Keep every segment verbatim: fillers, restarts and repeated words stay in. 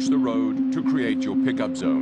the road to create your pickup zone.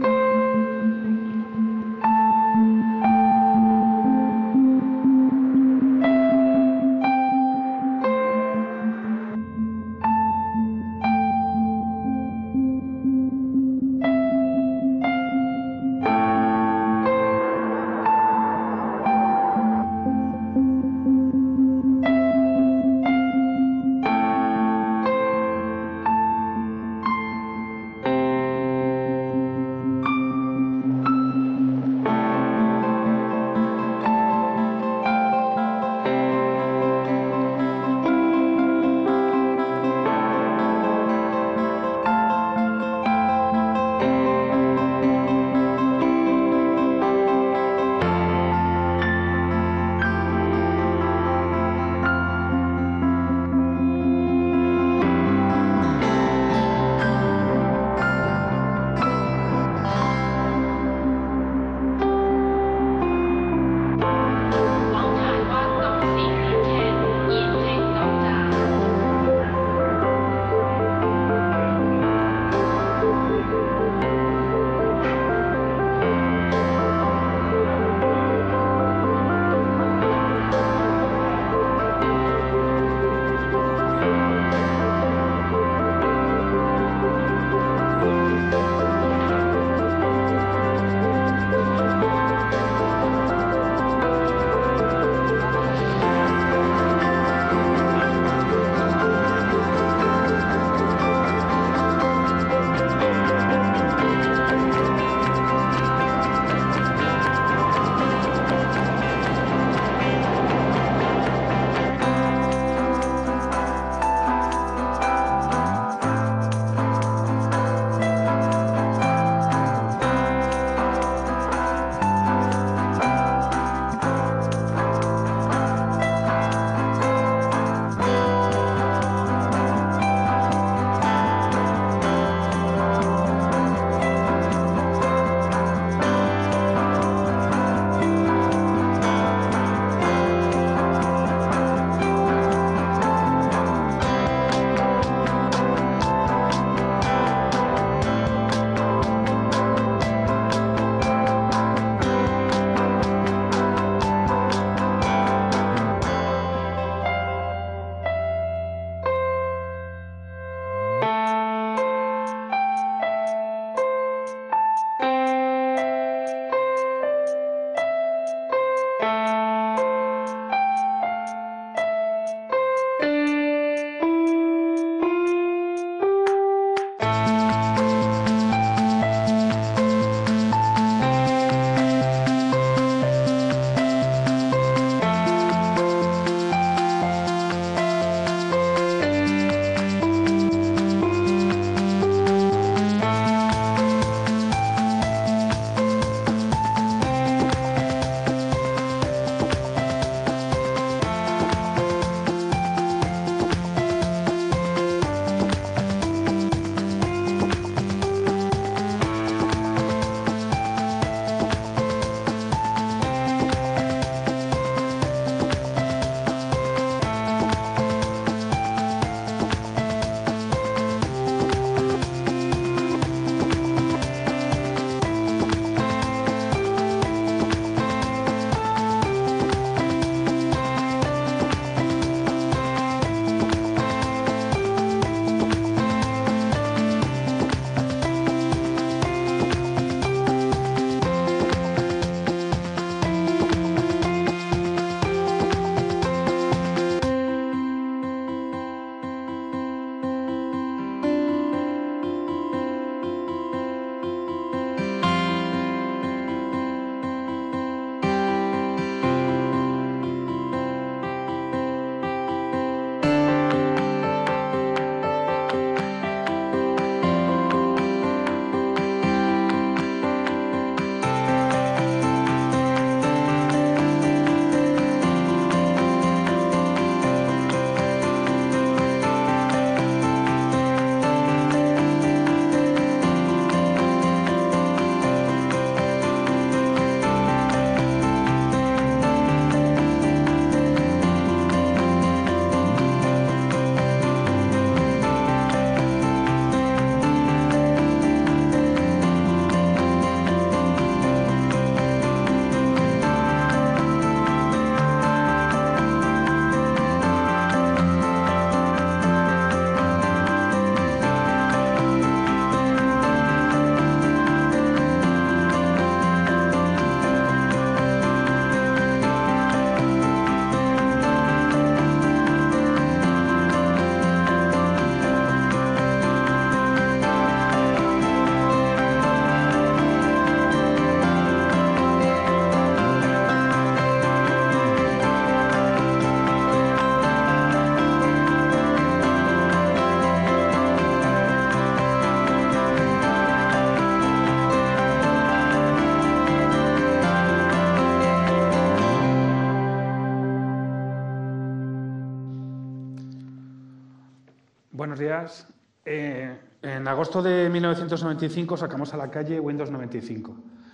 Buenos días. Eh, en agosto de mil novecientos noventa y cinco sacamos a la calle Windows noventa y cinco.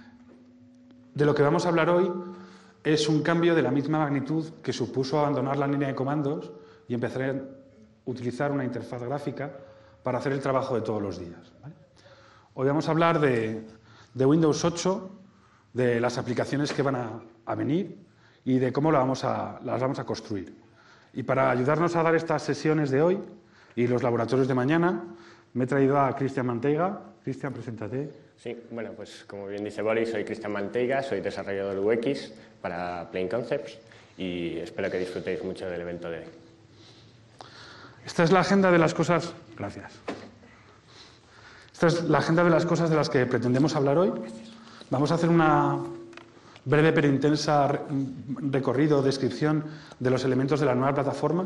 De lo que vamos a hablar hoy es un cambio de la misma magnitud que supuso abandonar la línea de comandos y empezar a utilizar una interfaz gráfica para hacer el trabajo de todos los días, ¿vale? Hoy vamos a hablar de, de Windows ocho, de las aplicaciones que van a, a venir y de cómo la vamos a, las vamos a construir. Y para ayudarnos a dar estas sesiones de hoy y los laboratorios de mañana, me he traído a Cristian Manteiga. Cristian, preséntate. Sí, bueno, pues como bien dice Boris, soy Cristian Manteiga, soy desarrollador U X para Plain Concepts y espero que disfrutéis mucho del evento de hoy. Esta es la agenda de las cosas... Gracias. Esta es la agenda de las cosas de las que pretendemos hablar hoy. Vamos a hacer una breve pero intensa recorrido, descripción de los elementos de la nueva plataforma.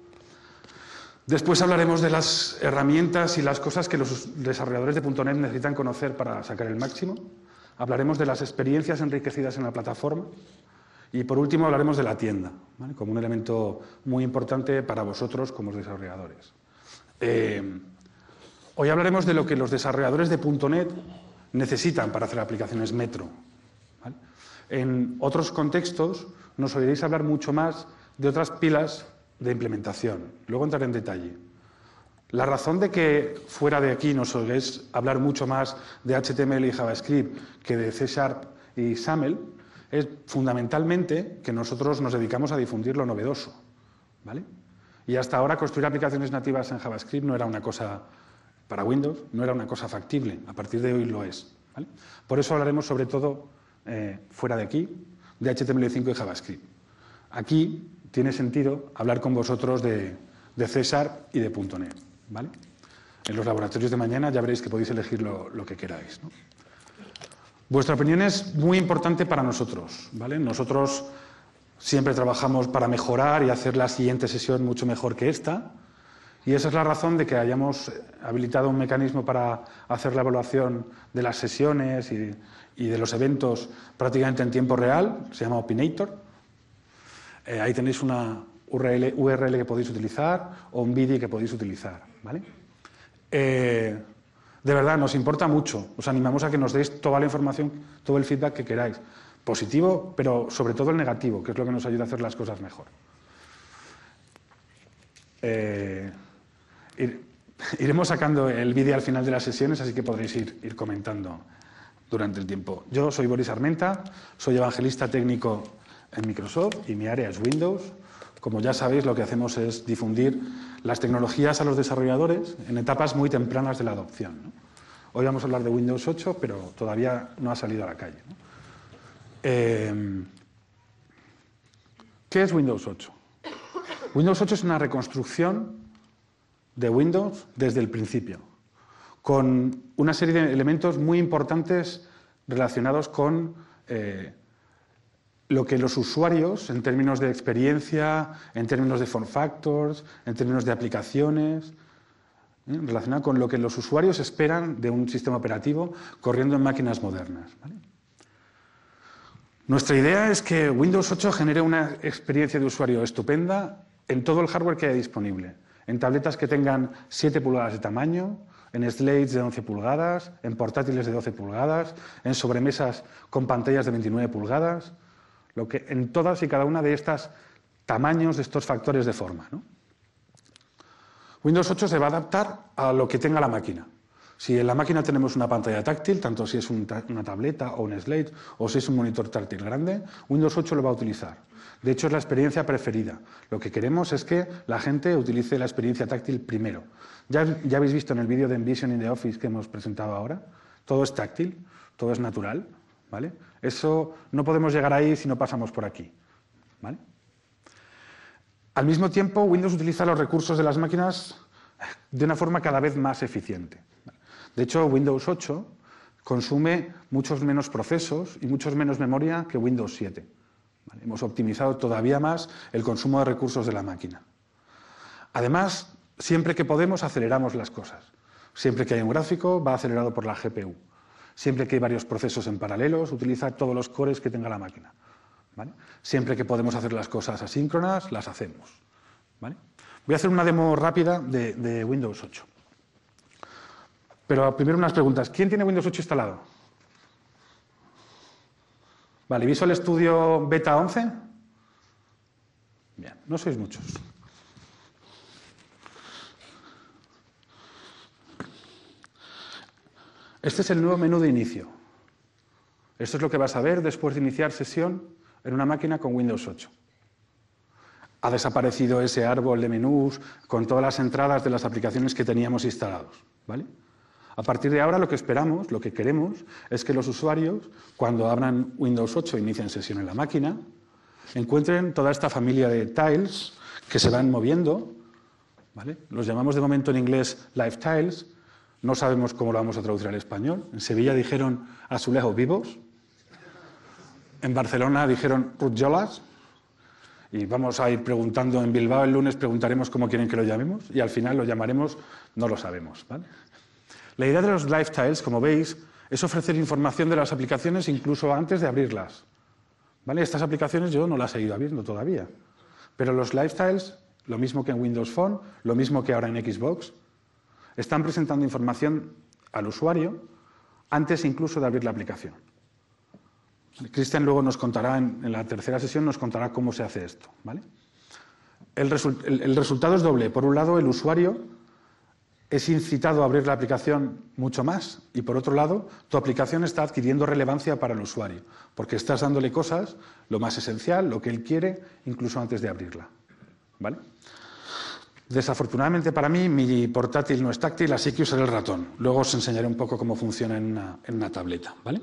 Después hablaremos de las herramientas y las cosas que los desarrolladores de punto net necesitan conocer para sacar el máximo. Hablaremos de las experiencias enriquecidas en la plataforma. Y por último hablaremos de la tienda, ¿vale?, como un elemento muy importante para vosotros como desarrolladores. Eh, hoy hablaremos de lo que los desarrolladores de punto net necesitan para hacer aplicaciones Metro, ¿vale? En otros contextos nos oiréis hablar mucho más de otras pilas de implementación. Luego entraré en detalle. La razón de que fuera de aquí nos oigáis hablar mucho más de H T M L y JavaScript que de C Sharp y SAML es fundamentalmente que nosotros nos dedicamos a difundir lo novedoso, ¿vale? Y hasta ahora construir aplicaciones nativas en JavaScript no era una cosa para Windows, no era una cosa factible. A partir de hoy lo es, ¿vale? Por eso hablaremos sobre todo eh, fuera de aquí de H T M L cinco y JavaScript. Aquí tiene sentido hablar con vosotros de, de C Sharp y de punto net, ¿vale? En los laboratorios de mañana ya veréis que podéis elegir lo, lo que queráis, ¿no? Vuestra opinión es muy importante para nosotros, ¿vale? Nosotros siempre trabajamos para mejorar y hacer la siguiente sesión mucho mejor que esta, y esa es la razón de que hayamos habilitado un mecanismo para hacer la evaluación de las sesiones y, y de los eventos prácticamente en tiempo real. Se llama Opinator. Eh, ahí tenéis una U R L, U R L que podéis utilizar o un V D que podéis utilizar, ¿vale? Eh, de verdad, nos importa mucho. Os animamos a que nos deis toda la información, todo el feedback que queráis. Positivo, pero sobre todo el negativo, que es lo que nos ayuda a hacer las cosas mejor. Eh, ir, iremos sacando el vídeo al final de las sesiones, así que podréis ir, ir comentando durante el tiempo. Yo soy Boris Armenta, soy evangelista técnico en Microsoft y mi área es Windows. Como ya sabéis, lo que hacemos es difundir las tecnologías a los desarrolladores en etapas muy tempranas de la adopción, ¿no? Hoy vamos a hablar de Windows ocho, pero todavía no ha salido a la calle, ¿no? Eh, ¿Qué es Windows ocho? Windows ocho es una reconstrucción de Windows desde el principio, con una serie de elementos muy importantes relacionados con eh, lo que los usuarios, en términos de experiencia, en términos de form factors, en términos de aplicaciones, ¿eh? relacionado con lo que los usuarios esperan de un sistema operativo corriendo en máquinas modernas, ¿vale? Nuestra idea es que Windows ocho genere una experiencia de usuario estupenda en todo el hardware que haya disponible, en tabletas que tengan siete pulgadas de tamaño, en slates de once pulgadas, en portátiles de doce pulgadas, en sobremesas con pantallas de veintinueve pulgadas, lo que, en todas y cada una de estos tamaños, de estos factores de forma, ¿no? Windows ocho se va a adaptar a lo que tenga la máquina. Si en la máquina tenemos una pantalla táctil, tanto si es un ta una tableta o un slate, o si es un monitor táctil grande, Windows ocho lo va a utilizar. De hecho, es la experiencia preferida. Lo que queremos es que la gente utilice la experiencia táctil primero. Ya, ya habéis visto en el vídeo de Envision in the Office que hemos presentado ahora, todo es táctil, todo es natural, ¿vale? Eso no podemos llegar ahí si no pasamos por aquí, ¿vale? Al mismo tiempo, Windows utiliza los recursos de las máquinas de una forma cada vez más eficiente. De hecho, Windows ocho consume muchos menos procesos y muchos menos memoria que Windows siete. ¿Vale? Hemos optimizado todavía más el consumo de recursos de la máquina. Además, siempre que podemos, aceleramos las cosas. Siempre que hay un gráfico, va acelerado por la G P U. Siempre que hay varios procesos en paralelo, utiliza todos los cores que tenga la máquina, ¿vale? Siempre que podemos hacer las cosas asíncronas, las hacemos, ¿vale? Voy a hacer una demo rápida de, de Windows ocho. Pero primero unas preguntas. ¿Quién tiene Windows ocho instalado? Vale, ¿Visual Studio Beta once? Bien, no sois muchos. Este es el nuevo menú de inicio. Esto es lo que vas a ver después de iniciar sesión en una máquina con Windows ocho. Ha desaparecido ese árbol de menús con todas las entradas de las aplicaciones que teníamos instalados, ¿vale? A partir de ahora lo que esperamos, lo que queremos, es que los usuarios, cuando abran Windows ocho e inicien sesión en la máquina, encuentren toda esta familia de tiles que se van moviendo, ¿vale? Los llamamos de momento en inglés live tiles, no sabemos cómo lo vamos a traducir al español. En Sevilla dijeron azulejos vivos, en Barcelona dijeron rutjolas, y vamos a ir preguntando en Bilbao el lunes, preguntaremos cómo quieren que lo llamemos, y al final lo llamaremos no lo sabemos, ¿vale? La idea de los live tiles, como veis, es ofrecer información de las aplicaciones incluso antes de abrirlas, ¿vale? Estas aplicaciones yo no las he ido abriendo todavía, pero los live tiles, lo mismo que en Windows Phone, lo mismo que ahora en Xbox, están presentando información al usuario antes incluso de abrir la aplicación. Cristian luego nos contará, en, en la tercera sesión, nos contará cómo se hace esto, ¿vale? El, resu el, el resultado es doble. Por un lado, el usuario es incitado a abrir la aplicación mucho más y, por otro lado, tu aplicación está adquiriendo relevancia para el usuario, porque estás dándole cosas, lo más esencial, lo que él quiere, incluso antes de abrirla, ¿vale? Desafortunadamente para mí, mi portátil no es táctil, así que usaré el ratón. Luego os enseñaré un poco cómo funciona en una, en una tableta, ¿vale?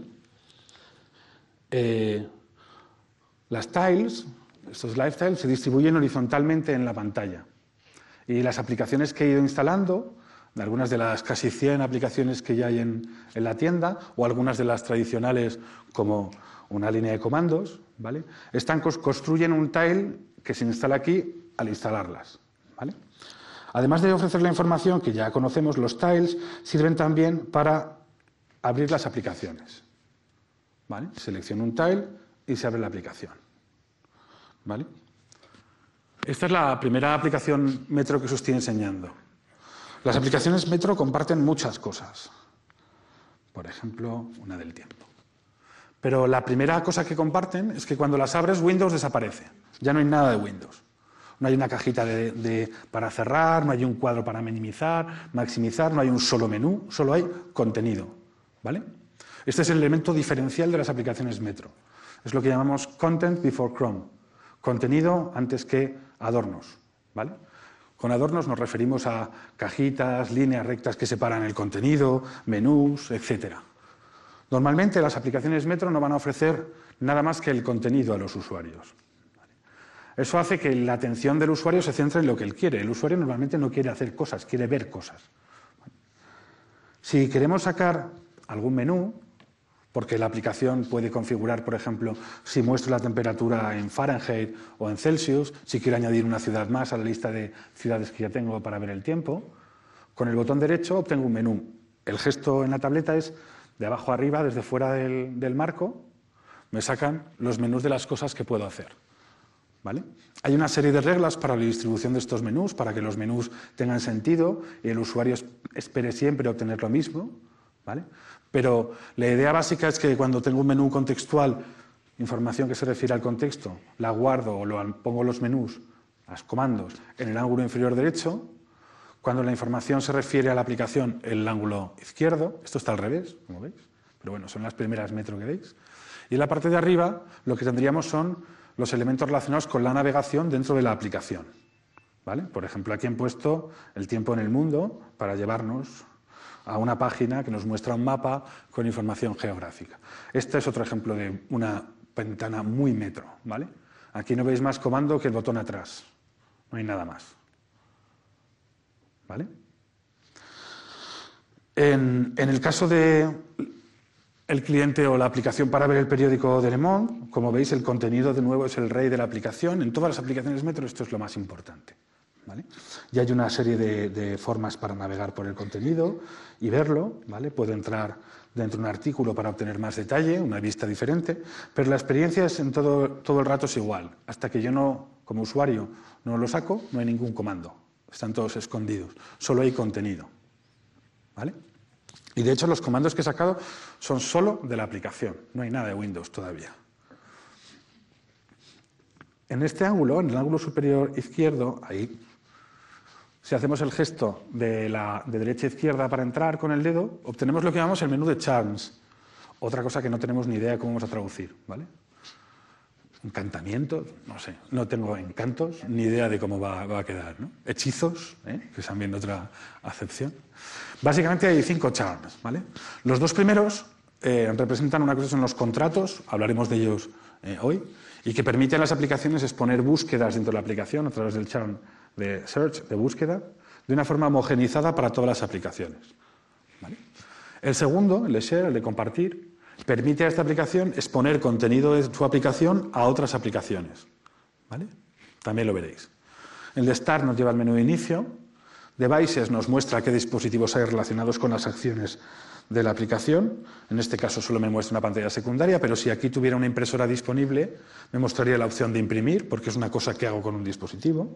Eh, las tiles, estos live tiles, se distribuyen horizontalmente en la pantalla. Y las aplicaciones que he ido instalando, de algunas de las casi cien aplicaciones que ya hay en, en la tienda, o algunas de las tradicionales como una línea de comandos, ¿vale? Están, construyen un tile que se instala aquí al instalarlas, ¿vale? Además de ofrecer la información que ya conocemos, los tiles sirven también para abrir las aplicaciones, ¿vale? Selecciono un tile y se abre la aplicación, ¿vale? Esta es la primera aplicación Metro que os estoy enseñando. Las aplicaciones Metro comparten muchas cosas. Por ejemplo, una del tiempo. Pero la primera cosa que comparten es que cuando las abres, Windows desaparece. Ya no hay nada de Windows. No hay una cajita de, de, para cerrar, no hay un cuadro para minimizar, maximizar, no hay un solo menú, solo hay contenido, ¿vale? Este es el elemento diferencial de las aplicaciones Metro. Es lo que llamamos Content Before Chrome. Contenido antes que adornos, ¿vale? Con adornos nos referimos a cajitas, líneas rectas que separan el contenido, menús, etcétera. Normalmente las aplicaciones Metro no van a ofrecer nada más que el contenido a los usuarios. Eso hace que la atención del usuario se centre en lo que él quiere. El usuario normalmente no quiere hacer cosas, quiere ver cosas. Si queremos sacar algún menú, porque la aplicación puede configurar, por ejemplo, si muestro la temperatura en Fahrenheit o en Celsius, si quiero añadir una ciudad más a la lista de ciudades que ya tengo para ver el tiempo, con el botón derecho obtengo un menú. El gesto en la tableta es de abajo a arriba, desde fuera del, del marco, me sacan los menús de las cosas que puedo hacer, ¿vale? Hay una serie de reglas para la distribución de estos menús, para que los menús tengan sentido y el usuario espere siempre obtener lo mismo, ¿vale? Pero la idea básica es que cuando tengo un menú contextual, información que se refiere al contexto, la guardo o lo, pongo los menús, los comandos, en el ángulo inferior derecho. Cuando la información se refiere a la aplicación, en el ángulo izquierdo. Esto está al revés, como veis. Pero bueno, son las primeras Metro que veis. Y en la parte de arriba lo que tendríamos son los elementos relacionados con la navegación dentro de la aplicación, ¿vale? Por ejemplo, aquí he puesto el tiempo en el mundo para llevarnos a una página que nos muestra un mapa con información geográfica. Este es otro ejemplo de una ventana muy Metro, ¿vale? Aquí no veis más comando que el botón atrás. No hay nada más, ¿vale? En, en el caso de el cliente o la aplicación para ver el periódico de Le Monde, como veis, el contenido de nuevo es el rey de la aplicación. En todas las aplicaciones Metro esto es lo más importante, ¿vale? Y hay una serie de, de formas para navegar por el contenido y verlo, ¿vale? Puedo entrar dentro de un artículo para obtener más detalle, una vista diferente, pero la experiencia es en todo, todo el rato es igual. Hasta que yo no, como usuario, no lo saco, no hay ningún comando, están todos escondidos, solo hay contenido, ¿vale? Y de hecho los comandos que he sacado son solo de la aplicación, no hay nada de Windows todavía. En este ángulo, en el ángulo superior izquierdo, ahí, si hacemos el gesto de, la, de derecha a izquierda para entrar con el dedo, obtenemos lo que llamamos el menú de charms, otra cosa que no tenemos ni idea de cómo vamos a traducir, ¿vale? Encantamientos, no sé, no tengo encantos, ni idea de cómo va, va a quedar, ¿no? Hechizos, ¿eh? Que es también otra acepción. Básicamente hay cinco charms, ¿vale? Los dos primeros eh, representan una cosa, son los contratos, hablaremos de ellos eh, hoy, y que permiten a las aplicaciones exponer búsquedas dentro de la aplicación a través del charm de search, de búsqueda, de una forma homogenizada para todas las aplicaciones, ¿vale? El segundo, el de share, el de compartir, permite a esta aplicación exponer contenido de su aplicación a otras aplicaciones, ¿vale? También lo veréis. El de Start nos lleva al menú de inicio. Devices nos muestra qué dispositivos hay relacionados con las acciones de la aplicación. En este caso solo me muestra una pantalla secundaria, pero si aquí tuviera una impresora disponible, me mostraría la opción de imprimir, porque es una cosa que hago con un dispositivo.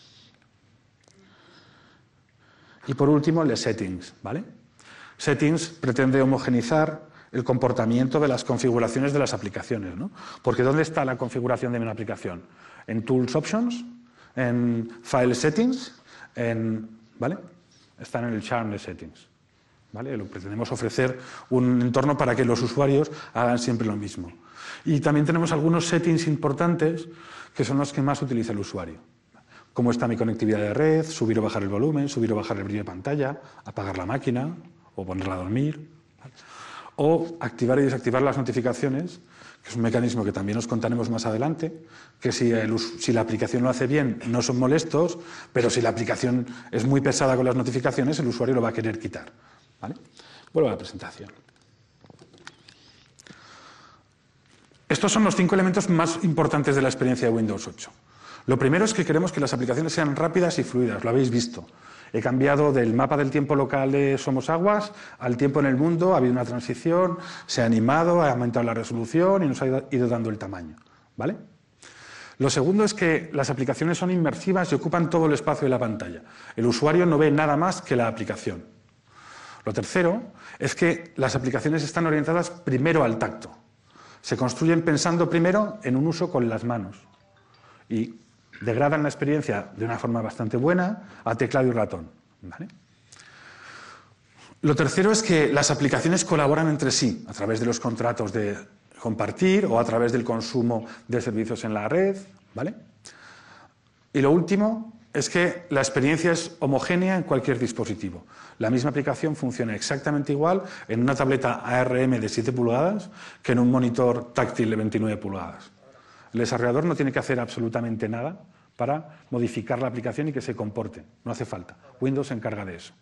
Y por último, el de Settings, ¿vale? Settings pretende homogenizar el comportamiento de las configuraciones de las aplicaciones, ¿no? Porque ¿dónde está la configuración de una aplicación? En Tools Options, en File Settings, en, ¿vale? Están en el charm de Settings, ¿vale? Lo pretendemos ofrecer un entorno para que los usuarios hagan siempre lo mismo. Y también tenemos algunos settings importantes que son los que más utiliza el usuario. Cómo está mi conectividad de red, subir o bajar el volumen, subir o bajar el brillo de pantalla, apagar la máquina o ponerla a dormir, ¿vale? O activar y desactivar las notificaciones, que es un mecanismo que también os contaremos más adelante, que si, el, si la aplicación lo hace bien no son molestos, pero si la aplicación es muy pesada con las notificaciones, el usuario lo va a querer quitar, ¿vale? Vuelvo a la presentación. Estos son los cinco elementos más importantes de la experiencia de Windows ocho. Lo primero es que queremos que las aplicaciones sean rápidas y fluidas, lo habéis visto. He cambiado del mapa del tiempo local de Somos Aguas al tiempo en el mundo, ha habido una transición, se ha animado, ha aumentado la resolución y nos ha ido dando el tamaño, ¿vale? Lo segundo es que las aplicaciones son inmersivas y ocupan todo el espacio de la pantalla. El usuario no ve nada más que la aplicación. Lo tercero es que las aplicaciones están orientadas primero al tacto. Se construyen pensando primero en un uso con las manos y degradan la experiencia de una forma bastante buena a teclado y ratón, ¿vale? Lo tercero es que las aplicaciones colaboran entre sí a través de los contratos de compartir o a través del consumo de servicios en la red, ¿vale? Y lo último es que la experiencia es homogénea en cualquier dispositivo. La misma aplicación funciona exactamente igual en una tableta A R M de siete pulgadas que en un monitor táctil de veintinueve pulgadas. El desarrollador no tiene que hacer absolutamente nada para modificar la aplicación y que se comporte. No hace falta. Windows se encarga de eso.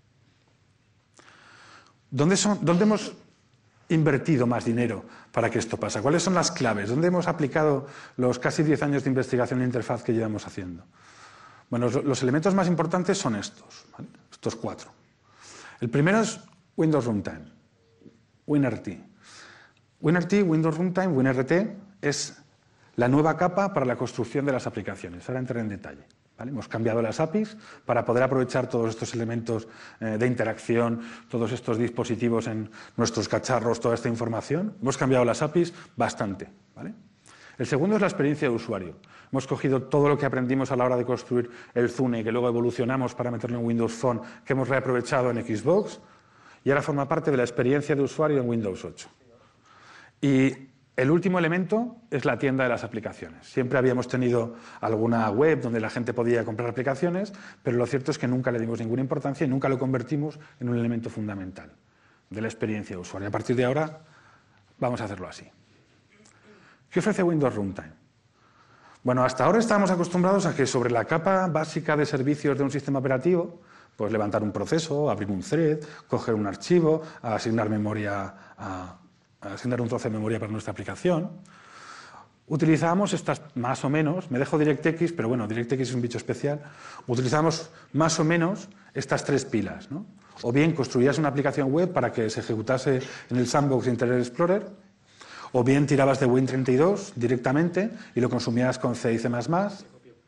¿Dónde, son, ¿Dónde hemos invertido más dinero para que esto pase? ¿Cuáles son las claves? ¿Dónde hemos aplicado los casi diez años de investigación de interfaz que llevamos haciendo? Bueno, los elementos más importantes son estos, ¿vale? Estos cuatro. El primero es Windows Runtime, WinRT. WinRT, Windows Runtime, WinRT es la nueva capa para la construcción de las aplicaciones. Ahora entraré en detalle, ¿vale? Hemos cambiado las A P Is para poder aprovechar todos estos elementos eh, de interacción, todos estos dispositivos en nuestros cacharros, toda esta información. Hemos cambiado las A P Is bastante, ¿vale? El segundo es la experiencia de usuario. Hemos cogido todo lo que aprendimos a la hora de construir el Zune, que luego evolucionamos para meterlo en Windows Phone, que hemos reaprovechado en Xbox, y ahora forma parte de la experiencia de usuario en Windows ocho. Y el último elemento es la tienda de las aplicaciones. Siempre habíamos tenido alguna web donde la gente podía comprar aplicaciones, pero lo cierto es que nunca le dimos ninguna importancia y nunca lo convertimos en un elemento fundamental de la experiencia de usuario. A partir de ahora vamos a hacerlo así. ¿Qué ofrece Windows Runtime? Bueno, hasta ahora estábamos acostumbrados a que sobre la capa básica de servicios de un sistema operativo, pues levantar un proceso, abrir un thread, coger un archivo, asignar memoria a asignar un trozo de memoria para nuestra aplicación. Utilizábamos estas más o menos, me dejo DirectX, pero bueno, DirectX es un bicho especial, utilizábamos más o menos estas tres pilas, ¿no? O bien construías una aplicación web para que se ejecutase en el sandbox de Internet Explorer, o bien tirabas de Win treinta y dos directamente y lo consumías con C y C más más,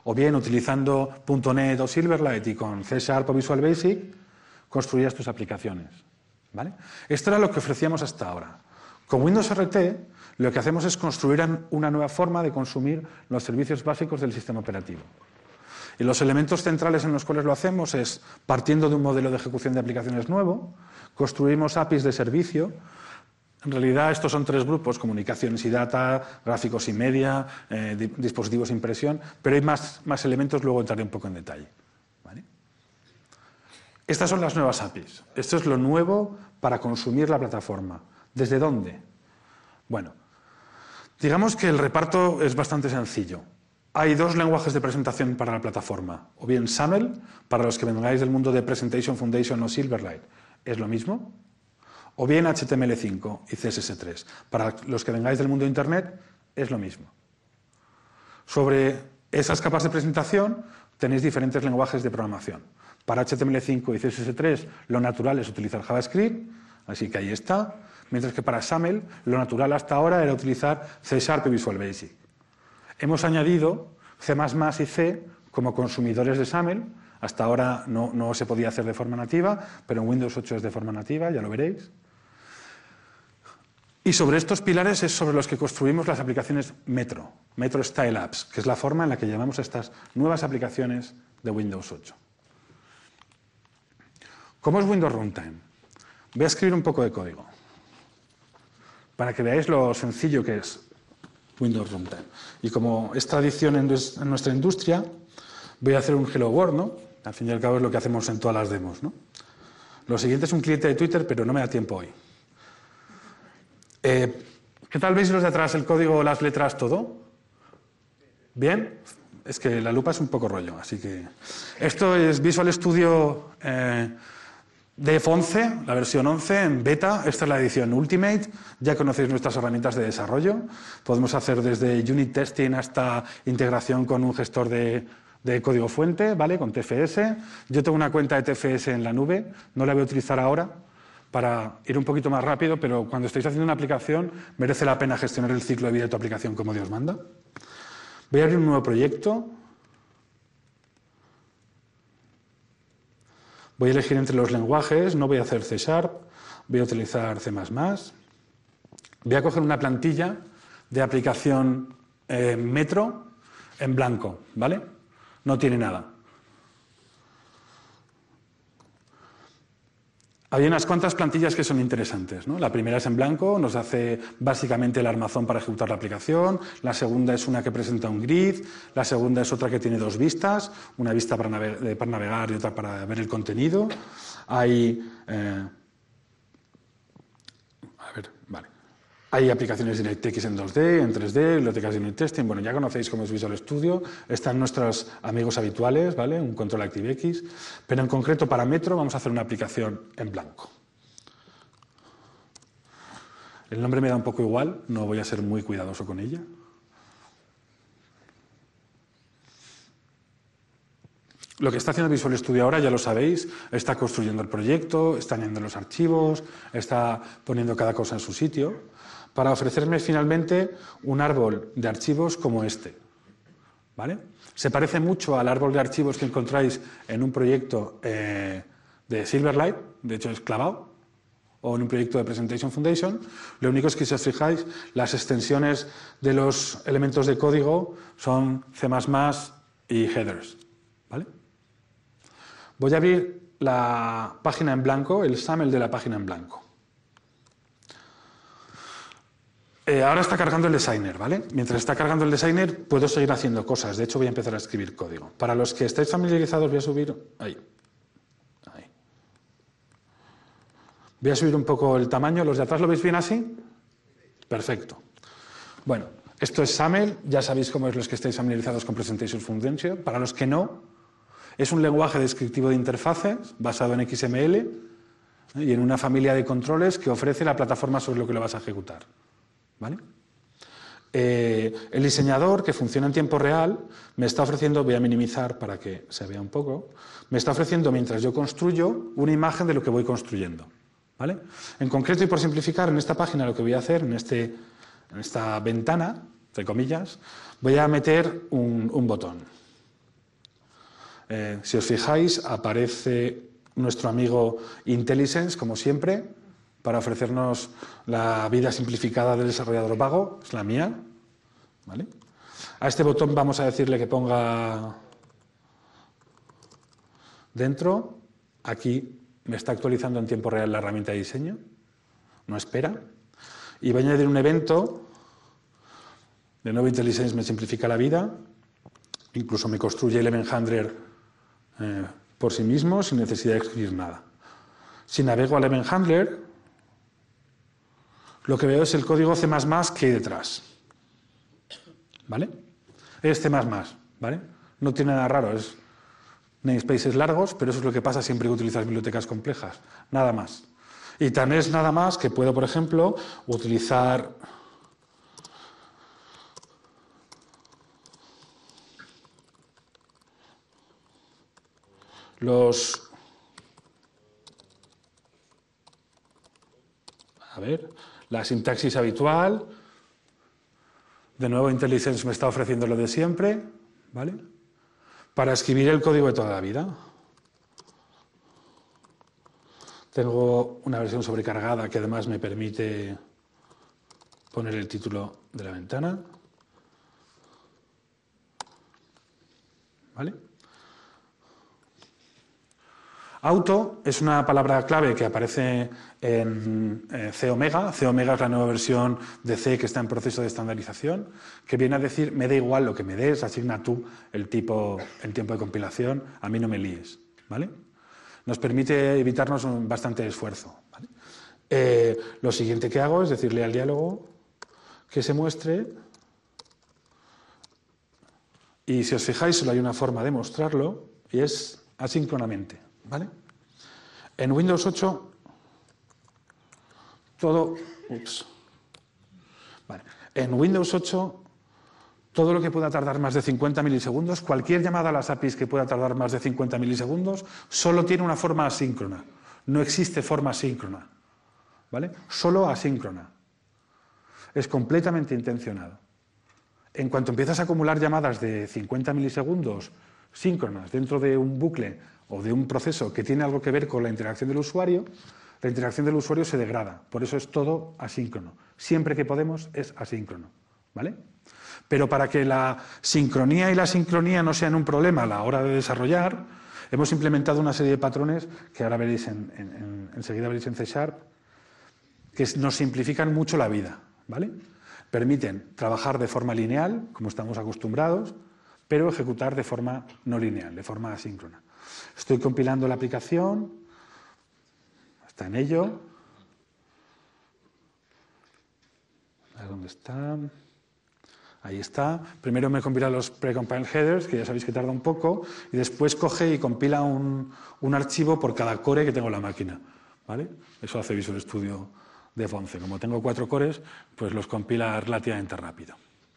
O bien, utilizando punto net o Silverlight y con C Sharp o Visual Basic, construías tus aplicaciones, ¿vale? Esto era lo que ofrecíamos hasta ahora. Con Windows R T, lo que hacemos es construir una nueva forma de consumir los servicios básicos del sistema operativo. Y los elementos centrales en los cuales lo hacemos es, partiendo de un modelo de ejecución de aplicaciones nuevo, construimos A P Is de servicio. En realidad estos son tres grupos: comunicaciones y data, gráficos y media, eh, di dispositivos e impresión, pero hay más, más elementos, luego entraré un poco en detalle, ¿vale? Estas son las nuevas A P Is. Esto es lo nuevo para consumir la plataforma. ¿Desde dónde? Bueno, digamos que el reparto es bastante sencillo. Hay dos lenguajes de presentación para la plataforma, o bien SAML, para los que vengáis del mundo de Presentation Foundation o Silverlight, es lo mismo, o bien H T M L cinco y C S S tres, para los que vengáis del mundo de Internet, es lo mismo. Sobre esas capas de presentación tenéis diferentes lenguajes de programación. Para H T M L cinco y C S S tres lo natural es utilizar JavaScript, así que ahí está, mientras que para SAML lo natural hasta ahora era utilizar C Sharp y Visual Basic. Hemos añadido C más más y C como consumidores de SAML. Hasta ahora no, no se podía hacer de forma nativa, pero en Windows ocho es de forma nativa, ya lo veréis. Y sobre estos pilares es sobre los que construimos las aplicaciones Metro, Metro Style Apps, que es la forma en la que llamamos a estas nuevas aplicaciones de Windows ocho. ¿Cómo es Windows Runtime? Voy a escribir un poco de código para que veáis lo sencillo que es Windows Runtime. Y como es tradición en, en nuestra industria, voy a hacer un Hello World, ¿no? Al fin y al cabo es lo que hacemos en todas las demos, ¿no? Lo siguiente es un cliente de Twitter, pero no me da tiempo hoy. Eh, ¿Qué tal veis los de atrás, el código, las letras, todo? ¿Bien? Es que la lupa es un poco rollo, así que... Esto es Visual Studio eh, D F once, la versión once, en beta. Esta es la edición Ultimate. Ya conocéis nuestras herramientas de desarrollo. Podemos hacer desde unit testing hasta integración con un gestor de, de código fuente, ¿vale? Con T F S. Yo tengo una cuenta de T F S en la nube. No la voy a utilizar ahora para ir un poquito más rápido, pero cuando estáis haciendo una aplicación merece la pena gestionar el ciclo de vida de tu aplicación como Dios manda. Voy a abrir un nuevo proyecto. Voy a elegir entre los lenguajes, no voy a hacer C Sharp, voy a utilizar C más más. Voy a coger una plantilla de aplicación eh, Metro en blanco, ¿vale? No tiene nada. Hay unas cuantas plantillas que son interesantes, ¿no? La primera es en blanco, nos hace básicamente el armazón para ejecutar la aplicación. La segunda es una que presenta un grid. La segunda es otra que tiene dos vistas, una vista para, nave para navegar y otra para ver el contenido. Hay, eh, a ver, vale. Hay aplicaciones DirectX en dos D, en tres D, bibliotecas de unit testing. Bueno, ya conocéis cómo es Visual Studio. Están nuestros amigos habituales, ¿vale? Un control ActiveX. Pero en concreto para Metro vamos a hacer una aplicación en blanco. El nombre me da un poco igual, no voy a ser muy cuidadoso con ella. Lo que está haciendo Visual Studio ahora, ya lo sabéis, está construyendo el proyecto, está añadiendo los archivos, está poniendo cada cosa en su sitio, para ofrecerme finalmente un árbol de archivos como este, ¿vale? Se parece mucho al árbol de archivos que encontráis en un proyecto eh, de Silverlight, de hecho es clavado, o en un proyecto de Presentation Foundation. Lo único es que, si os fijáis, las extensiones de los elementos de código son C más más y headers, ¿vale? Voy a abrir la página en blanco, el SAML de la página en blanco. Eh, ahora está cargando el designer, ¿vale? Mientras está cargando el designer puedo seguir haciendo cosas. De hecho, voy a empezar a escribir código. Para los que estáis familiarizados, voy a subir... Ahí. Ahí. Voy a subir un poco el tamaño. ¿Los de atrás lo veis bien así? Perfecto. Bueno, esto es SAML. Ya sabéis cómo es los que estáis familiarizados con Presentation Foundation. Para los que no, es un lenguaje descriptivo de interfaces basado en X M L, ¿eh? Y en una familia de controles que ofrece la plataforma sobre lo que lo vas a ejecutar, ¿vale? Eh, el diseñador, que funciona en tiempo real, me está ofreciendo, voy a minimizar para que se vea un poco, me está ofreciendo, mientras yo construyo, una imagen de lo que voy construyendo, ¿vale? En concreto, y por simplificar, en esta página lo que voy a hacer, en, este, en esta ventana, entre comillas, voy a meter un, un botón, Eh, si os fijáis, aparece nuestro amigo IntelliSense, como siempre, para ofrecernos la vida simplificada del desarrollador vago, es la mía. ¿Vale? A este botón vamos a decirle que ponga dentro. Aquí me está actualizando en tiempo real la herramienta de diseño, no espera. Y voy a añadir un evento. De nuevo, IntelliSense me simplifica la vida, incluso me construye el event handler eh, por sí mismo, sin necesidad de escribir nada. Si navego al event handler, lo que veo es el código C más más que hay detrás. ¿Vale? Es C más más, ¿vale? No tiene nada raro, es namespaces largos, pero eso es lo que pasa siempre que utilizas bibliotecas complejas, nada más. Y tan es nada más que puedo, por ejemplo, utilizar los... A ver, la sintaxis habitual. De nuevo, IntelliSense me está ofreciendo lo de siempre, ¿vale? Para escribir el código de toda la vida. Tengo una versión sobrecargada que además me permite poner el título de la ventana. ¿Vale? Auto es una palabra clave que aparece en eh, C Omega. C Omega es la nueva versión de C que está en proceso de estandarización, que viene a decir, me da igual lo que me des, asigna tú el, tipo, el tiempo de compilación, a mí no me líes. ¿Vale? Nos permite evitarnos un bastante esfuerzo. ¿Vale? Eh, lo siguiente que hago es decirle al diálogo que se muestre, y si os fijáis solo hay una forma de mostrarlo, y es asíncronamente. ¿Vale? En Windows ocho todo, ups, vale. En Windows ocho todo lo que pueda tardar más de cincuenta milisegundos, cualquier llamada a las A P Is que pueda tardar más de cincuenta milisegundos, solo tiene una forma asíncrona. No existe forma síncrona. ¿Vale? Solo asíncrona. Es completamente intencionado. En cuanto empiezas a acumular llamadas de cincuenta milisegundos síncronas dentro de un bucle o de un proceso que tiene algo que ver con la interacción del usuario, la interacción del usuario se degrada. Por eso es todo asíncrono. Siempre que podemos es asíncrono. ¿Vale? Pero para que la sincronía y la sincronía no sean un problema a la hora de desarrollar, hemos implementado una serie de patrones que ahora veréis en, en, en, enseguida veréis en C Sharp, que nos simplifican mucho la vida. ¿Vale? Permiten trabajar de forma lineal, como estamos acostumbrados, pero ejecutar de forma no lineal, de forma asíncrona. Estoy compilando la aplicación, está en ello. A ver dónde está. Ahí está. Primero me compila los precompiled headers, que ya sabéis que tarda un poco, y después coge y compila un, un archivo por cada core que tengo en la máquina. ¿Vale? Eso hace Visual Studio Dev once. Como tengo cuatro cores, pues los compila relativamente rápido.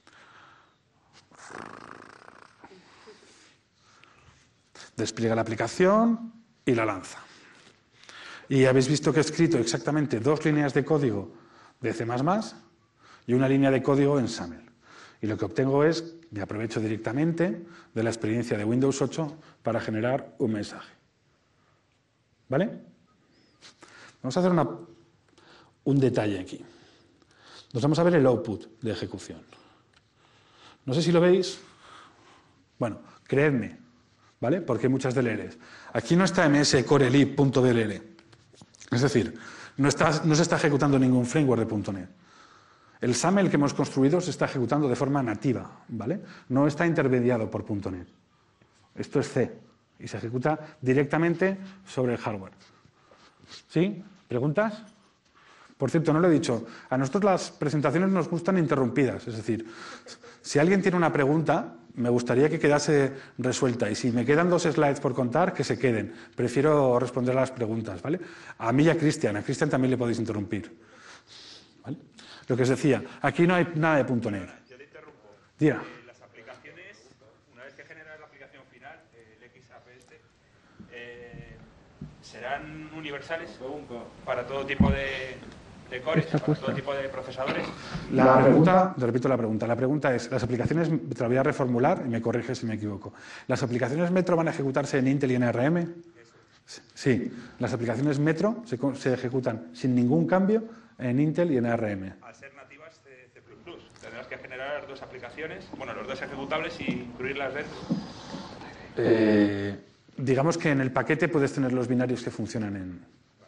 Despliega la aplicación y la lanza. Y habéis visto que he escrito exactamente dos líneas de código de C más más y una línea de código en SAML. Y lo que obtengo es, me aprovecho directamente de la experiencia de Windows ocho para generar un mensaje. ¿Vale? Vamos a hacer una, un detalle aquí. Nos vamos a ver el output de ejecución. No sé si lo veis. Bueno, creedme. ¿Vale? Porque hay muchas D L Ls. Aquí no está mscorelib.dll. Es decir, no, está, no se está ejecutando ningún framework de punto net. El SAML que hemos construido se está ejecutando de forma nativa, ¿vale? No está intermediado por punto net. Esto es C y se ejecuta directamente sobre el hardware. ¿Sí? ¿Preguntas? Por cierto, no lo he dicho. A nosotros las presentaciones nos gustan interrumpidas. Es decir, si alguien tiene una pregunta, me gustaría que quedase resuelta. Y si me quedan dos slides por contar, que se queden. Prefiero responder a las preguntas, ¿vale? A mí y a Cristian. A Cristian también le podéis interrumpir. ¿Vale? Lo que os decía, aquí no hay nada de punto net. Yo te interrumpo. Diga. Eh, las aplicaciones, una vez que generas la aplicación final, eh, el X A P este, eh, serán universales para todo tipo de, de cores para todo tipo de procesadores. La pregunta, te repito la pregunta, la pregunta es, las aplicaciones, te la voy a reformular y me corriges si me equivoco. ¿Las aplicaciones Metro van a ejecutarse en Intel y en A R M? Sí, las aplicaciones Metro se, se ejecutan sin ningún cambio en Intel y en A R M. Al ser nativas de C plus plus, tendrás que generar dos aplicaciones, bueno, los dos ejecutables y incluirlas dentro. Eh, digamos que en el paquete puedes tener los binarios que funcionan en...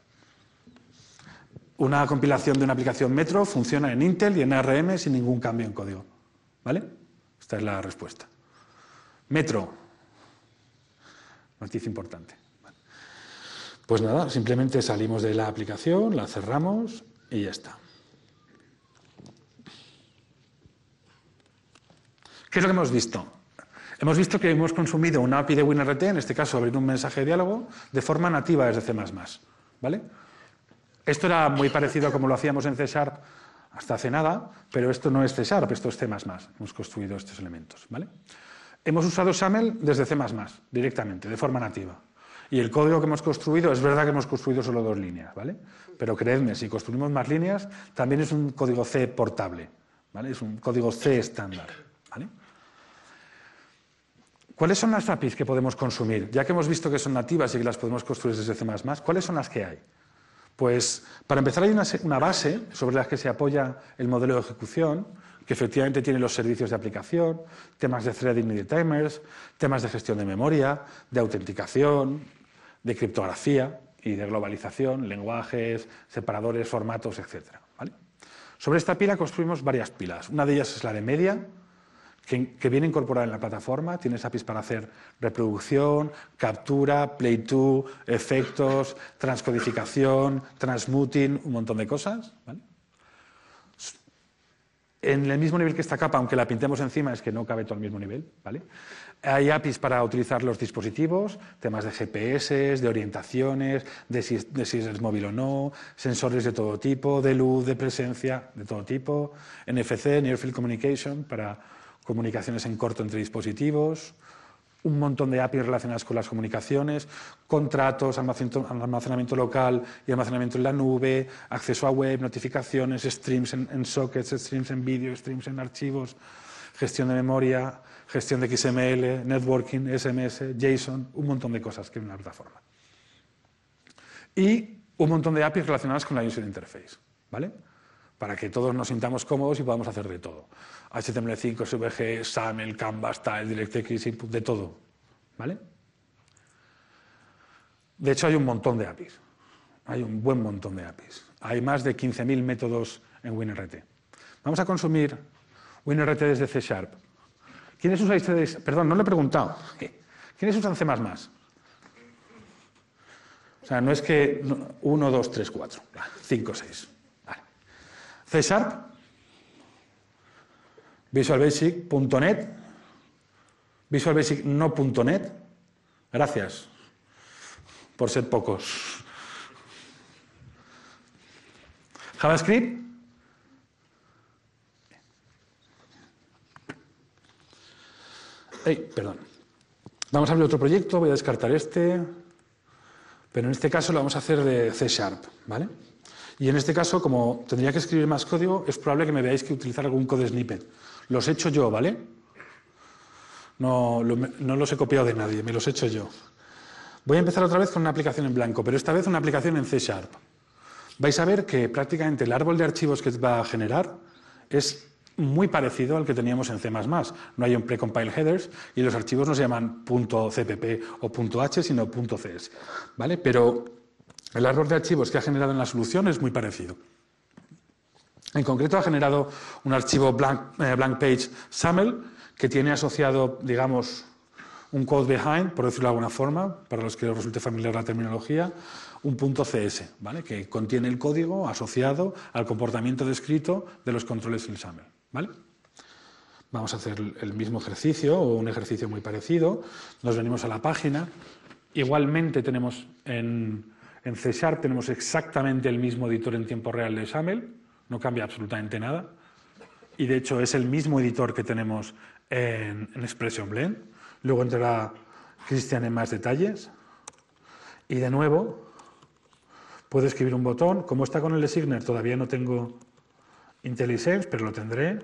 Una compilación de una aplicación Metro funciona en Intel y en A R M sin ningún cambio en código. ¿Vale? Esta es la respuesta. Metro. Noticia importante. Vale. Pues nada, simplemente salimos de la aplicación, la cerramos y ya está. ¿Qué es lo que hemos visto? Hemos visto que hemos consumido una A P I de WinRT, en este caso abrir un mensaje de diálogo, de forma nativa desde C más más. ¿Vale? Esto era muy parecido a como lo hacíamos en C Sharp hasta hace nada, pero esto no es C Sharp, esto es C más más. Hemos construido estos elementos. ¿Vale? Hemos usado SAML desde C más más, directamente, de forma nativa. Y el código que hemos construido, es verdad que hemos construido solo dos líneas, ¿vale? Pero creedme, si construimos más líneas, también es un código C portable, ¿vale? Es un código C estándar, ¿vale? ¿Cuáles son las A P Is que podemos consumir? Ya que hemos visto que son nativas y que las podemos construir desde C más más, ¿cuáles son las que hay? Pues, para empezar, hay una, una base sobre la que se apoya el modelo de ejecución, que efectivamente tiene los servicios de aplicación, temas de threading y de timers, temas de gestión de memoria, de autenticación, de criptografía y de globalización, lenguajes, separadores, formatos, etcétera. ¿Vale? Sobre esta pila construimos varias pilas. Una de ellas es la de media, que, que viene incorporada en la plataforma. Tienes A P Is para hacer reproducción, captura, play to, efectos, transcodificación, transmuting, un montón de cosas. ¿Vale? En el mismo nivel que esta capa, aunque la pintemos encima, es que no cabe todo al mismo nivel, ¿vale? Hay A P Is para utilizar los dispositivos, temas de G P S, de orientaciones, de si, de si es móvil o no, sensores de todo tipo, de luz, de presencia, de todo tipo, N F C, Near Field Communication, para comunicaciones en corto entre dispositivos, un montón de A P Is relacionadas con las comunicaciones, contratos, almacenamiento local y almacenamiento en la nube, acceso a web, notificaciones, streams en, en sockets, streams en vídeo, streams en archivos, gestión de memoria, gestión de X M L, networking, S M S, JSON, un montón de cosas que hay en una plataforma. Y un montón de A P Is relacionadas con la User Interface, ¿vale? Para que todos nos sintamos cómodos y podamos hacer de todo. H T M L cinco, S V G, SAML, Canvas, Style, DirectX, Input, de todo. ¿Vale? De hecho, hay un montón de A P Is. Hay un buen montón de A P Is. Hay más de quince mil métodos en WinRT. Vamos a consumir WinRT desde C Sharp. ¿Quiénes usáis ustedes? Perdón, no le he preguntado. ¿Quiénes usan C más más? O sea, no es que uno, dos, tres, cuatro, cinco, seis. Vale. C Sharp, Visual Basic, punto net, Visual Basic no punto net. Gracias por ser pocos. JavaScript. Hey, perdón. Vamos a abrir otro proyecto, voy a descartar este, pero en este caso lo vamos a hacer de C Sharp, ¿vale? Y en este caso, como tendría que escribir más código, es probable que me veáis que utilizar algún code snippet. Los he hecho yo, ¿vale? No, lo, no los he copiado de nadie, me los he hecho yo. Voy a empezar otra vez con una aplicación en blanco, pero esta vez una aplicación en C Sharp. Vais a ver que prácticamente el árbol de archivos que va a generar es muy parecido al que teníamos en C más más. No hay un precompile headers y los archivos no se llaman .cpp o .h, sino .cs, ¿vale? Pero el árbol de archivos que ha generado en la solución es muy parecido. En concreto, ha generado un archivo blank, eh, blank page SAML que tiene asociado, digamos, un code behind, por decirlo de alguna forma, para los que os resulte familiar la terminología, un .cs, ¿vale? Que contiene el código asociado al comportamiento descrito de los controles en SAML, ¿vale? Vamos a hacer el mismo ejercicio o un ejercicio muy parecido. Nos venimos a la página. Igualmente tenemos en, en C Sharp tenemos exactamente el mismo editor en tiempo real de SAML. No cambia absolutamente nada. Y de hecho es el mismo editor que tenemos en, en Expression Blend. Luego entrará Cristian en más detalles. Y de nuevo Puedo escribir un botón. Como está con el designer, todavía no tengo IntelliSense, pero lo tendré.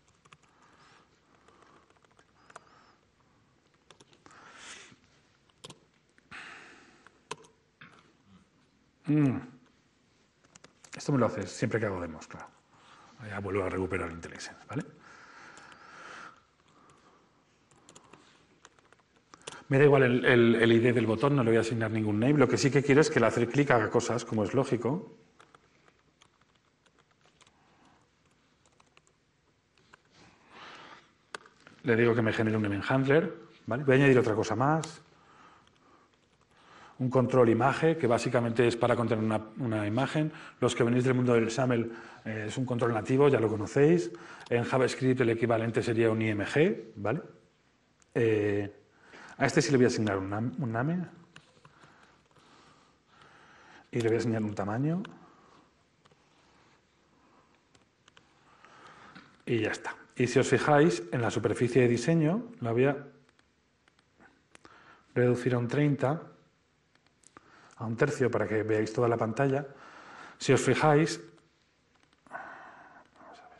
Mm. Esto me lo haces siempre que hago demos, claro. Ya vuelvo a recuperar IntelliSense, ¿vale? Me da igual el, el, el I D del botón, no le voy a asignar ningún name. Lo que sí que quiero es que al hacer clic haga cosas, como es lógico. Le digo que me genere un event handler, ¿vale? Voy a añadir otra cosa más. Un control imagen, que básicamente es para contener una, una imagen. Los que venís del mundo del XAML eh, es un control nativo, ya lo conocéis. En JavaScript el equivalente sería un I M G, ¿vale? Eh, a este sí le voy a asignar un, un name. Y le voy a asignar un tamaño. Y ya está. Y si os fijáis, en la superficie de diseño la voy a reducir a un treinta, a un tercio, para que veáis toda la pantalla. Si os fijáis, vamos a ver.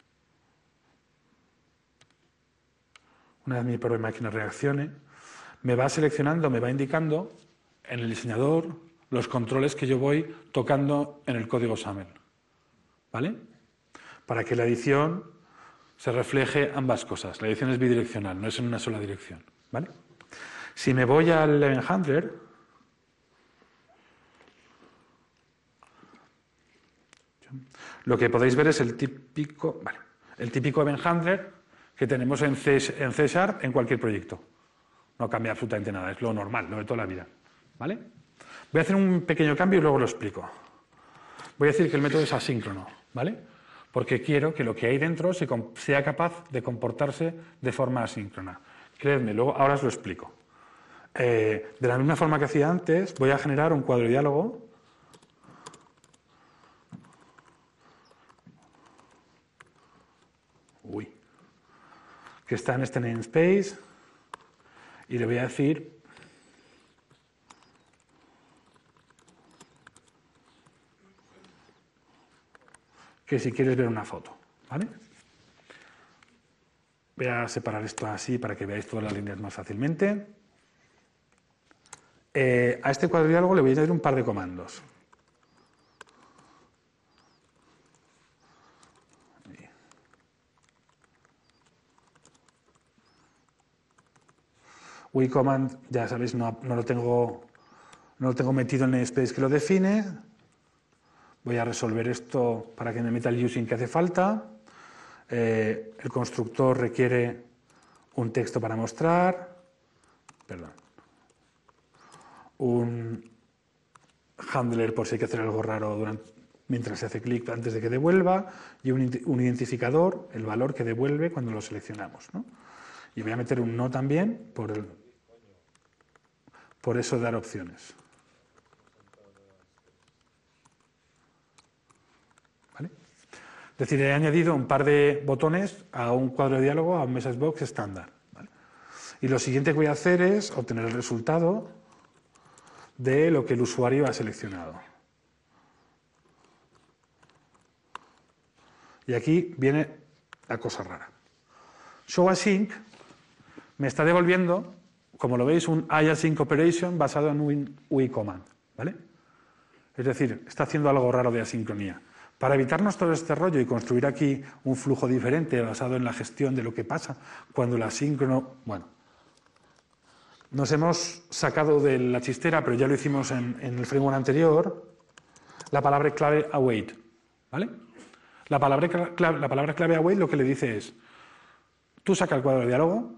Una vez mi pobre máquina reaccione, me va seleccionando, me va indicando en el diseñador los controles que yo voy tocando en el código XAML, ¿vale? Para que la edición se refleje ambas cosas. La edición es bidireccional, no es en una sola dirección, ¿vale? Si me voy al event handler, lo que podéis ver es el típico, vale, el típico event handler que tenemos en C, en C Sharp en cualquier proyecto. No cambia absolutamente nada, es lo normal, lo de toda la vida, ¿vale? Voy a hacer un pequeño cambio y luego lo explico. Voy a decir que el método es asíncrono, ¿vale? Porque quiero que lo que hay dentro se, sea capaz de comportarse de forma asíncrona. Creedme, luego ahora os lo explico. Eh, de la misma forma que hacía antes, voy a generar un cuadro de diálogo uy, que está en este namespace y le voy a decir que si quieres ver una foto, ¿vale? Voy a separar esto así para que veáis todas las líneas más fácilmente. Eh, a este cuadro de diálogo le voy a añadir un par de comandos. WeCommand, ya sabéis, no, no, lo tengo, no lo tengo metido en el namespace que lo define. Voy a resolver esto para que me meta el using que hace falta. Eh, el constructor requiere un texto para mostrar. Perdón. Un handler por si hay que hacer algo raro durante, mientras se hace clic antes de que devuelva. Y un, un identificador, el valor que devuelve cuando lo seleccionamos, ¿no? Y voy a meter un no también por, el, por eso de dar opciones. ¿Vale? Es decir, he añadido un par de botones a un cuadro de diálogo, a un message box estándar, ¿vale? Y lo siguiente que voy a hacer es obtener el resultado de lo que el usuario ha seleccionado. Y aquí viene la cosa rara. ShowAsync me está devolviendo, como lo veis, un iAsync operation basado en un WeCommand, ¿vale? Es decir, está haciendo algo raro de asincronía. Para evitarnos todo este rollo y construir aquí un flujo diferente basado en la gestión de lo que pasa cuando el asíncrono... Bueno, nos hemos sacado de la chistera, pero ya lo hicimos en, en el framework anterior, la palabra clave await, ¿vale? La palabra clave, la palabra clave await lo que le dice es, tú saca el cuadro de diálogo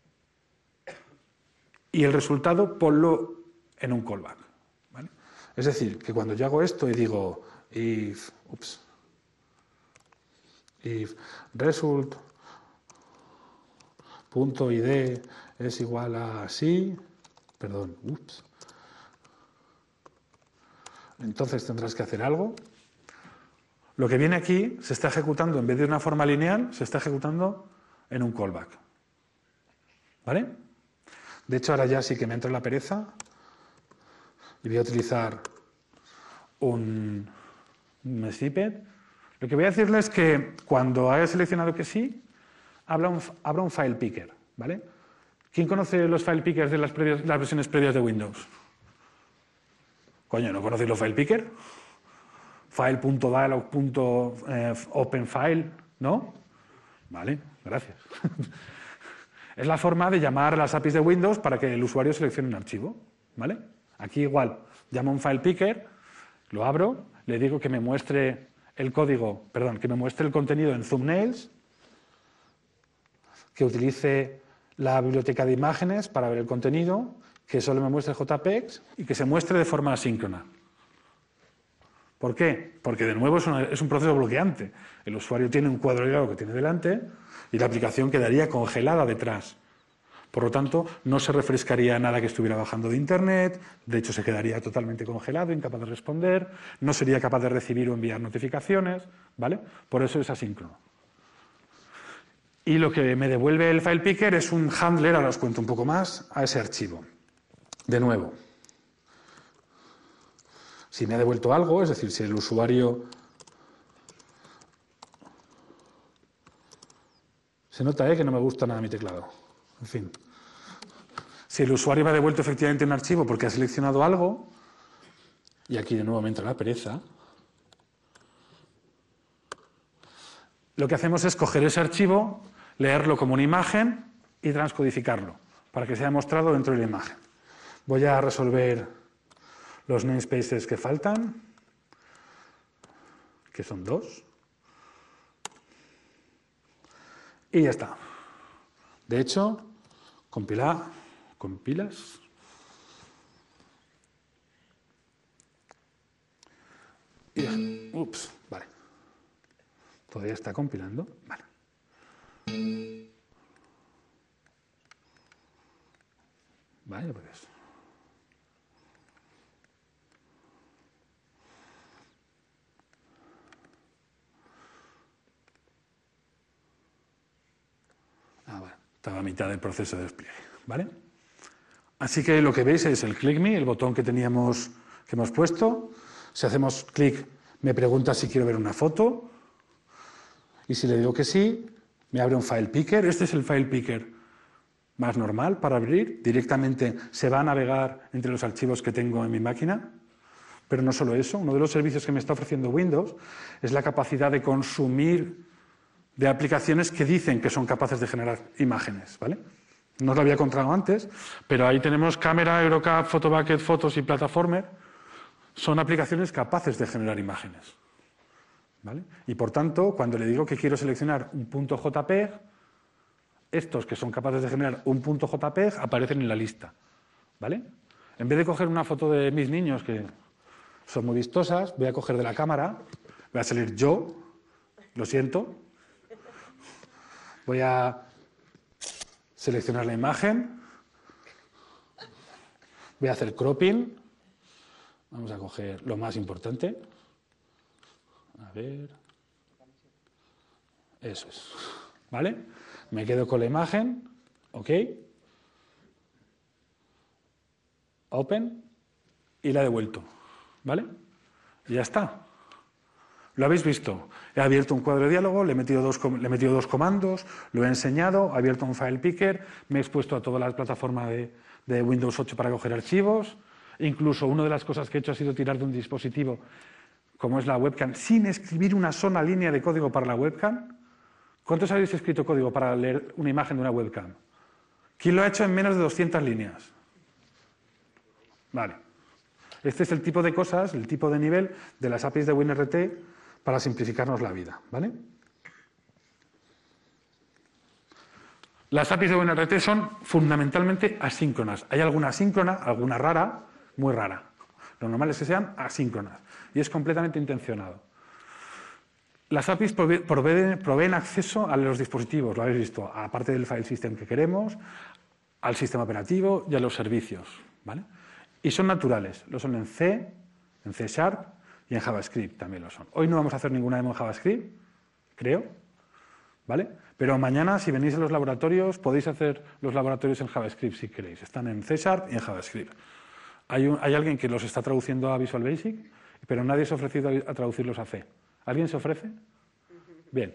y el resultado ponlo en un callback, ¿vale? Es decir, que cuando yo hago esto y digo if, ups, if result punto id es igual a así, perdón, ups, entonces tendrás que hacer algo. Lo que viene aquí se está ejecutando, en vez de una forma lineal, se está ejecutando en un callback, ¿vale? De hecho, ahora ya sí que me entra la pereza y voy a utilizar un, un snippet. Lo que voy a decirles es que cuando haya seleccionado que sí, abra un, abra un file picker, ¿vale? ¿Quién conoce los file pickers de las, previas, las versiones previas de Windows? Coño, ¿no conocéis los file picker? File.dialog.openFile, ¿no? Vale, gracias. Es la forma de llamar a las A P Is de Windows para que el usuario seleccione un archivo, ¿vale? Aquí igual, llamo a un file picker, lo abro, le digo que me muestre el código, perdón, que me muestre el contenido en thumbnails, que utilice la biblioteca de imágenes para ver el contenido, que solo me muestre J P E Gs y que se muestre de forma asíncrona. ¿Por qué? Porque de nuevo es, una, es un proceso bloqueante. El usuario tiene un cuadro de diálogo que tiene delante y la aplicación quedaría congelada detrás. Por lo tanto, no se refrescaría nada que estuviera bajando de Internet, de hecho se quedaría totalmente congelado, incapaz de responder, no sería capaz de recibir o enviar notificaciones, ¿vale? Por eso es asíncrono. Y lo que me devuelve el file picker es un handler, ahora os cuento un poco más, a ese archivo. De nuevo, si me ha devuelto algo, es decir, si el usuario... Se nota ¿eh? que no me gusta nada mi teclado. En fin. Si el usuario me ha devuelto efectivamente un archivo porque ha seleccionado algo, y aquí de nuevo me entra la pereza, lo que hacemos es coger ese archivo, leerlo como una imagen y transcodificarlo para que sea mostrado dentro de la imagen. Voy a resolver los namespaces que faltan, que son dos. Y ya está. De hecho, compila, compilas. Y, ups, vale. Todavía está compilando. Vale. Vaya, pues. Ah, vale. Estaba a mitad del proceso de despliegue, ¿vale? Así que lo que veis es el click me, el botón que teníamos, que hemos puesto. Si hacemos clic, me pregunta si quiero ver una foto. Y si le digo que sí, me abre un file picker. Este es el file picker más normal para abrir. Directamente se va a navegar entre los archivos que tengo en mi máquina. Pero no solo eso, uno de los servicios que me está ofreciendo Windows es la capacidad de consumir de aplicaciones que dicen que son capaces de generar imágenes, ¿vale? No os lo había contado antes, pero ahí tenemos Cámara, Eurocap, Photobucket, Fotos y Plataformer. Son aplicaciones capaces de generar imágenes, ¿vale? Y por tanto, cuando le digo que quiero seleccionar un punto J P E G, estos que son capaces de generar un punto J P E G aparecen en la lista, ¿vale? En vez de coger una foto de mis niños, que son muy vistosas, voy a coger de la cámara, voy a salir yo, lo siento, voy a seleccionar la imagen, voy a hacer cropping, vamos a coger lo más importante, a ver, eso es, ¿vale? Me quedo con la imagen, ok, open, y la he devuelto, ¿vale? Y ya está. Lo habéis visto. He abierto un cuadro de diálogo, le he metido dos, le he metido dos comandos, lo he enseñado, he abierto un file picker, me he expuesto a toda la plataforma de, de Windows ocho para coger archivos. Incluso una de las cosas que he hecho ha sido tirar de un dispositivo, como es la webcam, sin escribir una sola línea de código para la webcam. ¿Cuántos habéis escrito código para leer una imagen de una webcam? ¿Quién lo ha hecho en menos de doscientas líneas? Vale. Este es el tipo de cosas, el tipo de nivel de las A P Is de WinRT para simplificarnos la vida, ¿vale? Las A P Is de WinRT son fundamentalmente asíncronas. Hay alguna asíncrona, alguna rara, muy rara. Lo normal es que sean asíncronas y es completamente intencionado. Las A P Is proveen, proveen acceso a los dispositivos, lo habéis visto, aparte del file system que queremos, al sistema operativo y a los servicios, ¿vale? Y son naturales, lo son en C, en C Sharp y en JavaScript también lo son. Hoy no vamos a hacer ninguna demo en JavaScript, creo, ¿vale? Pero mañana, si venís a los laboratorios, podéis hacer los laboratorios en JavaScript si queréis. Están en C Sharp y en JavaScript. Hay, un, hay alguien que los está traduciendo a Visual Basic pero nadie se ha ofrecido a traducirlos a C. ¿Alguien se ofrece? Bien.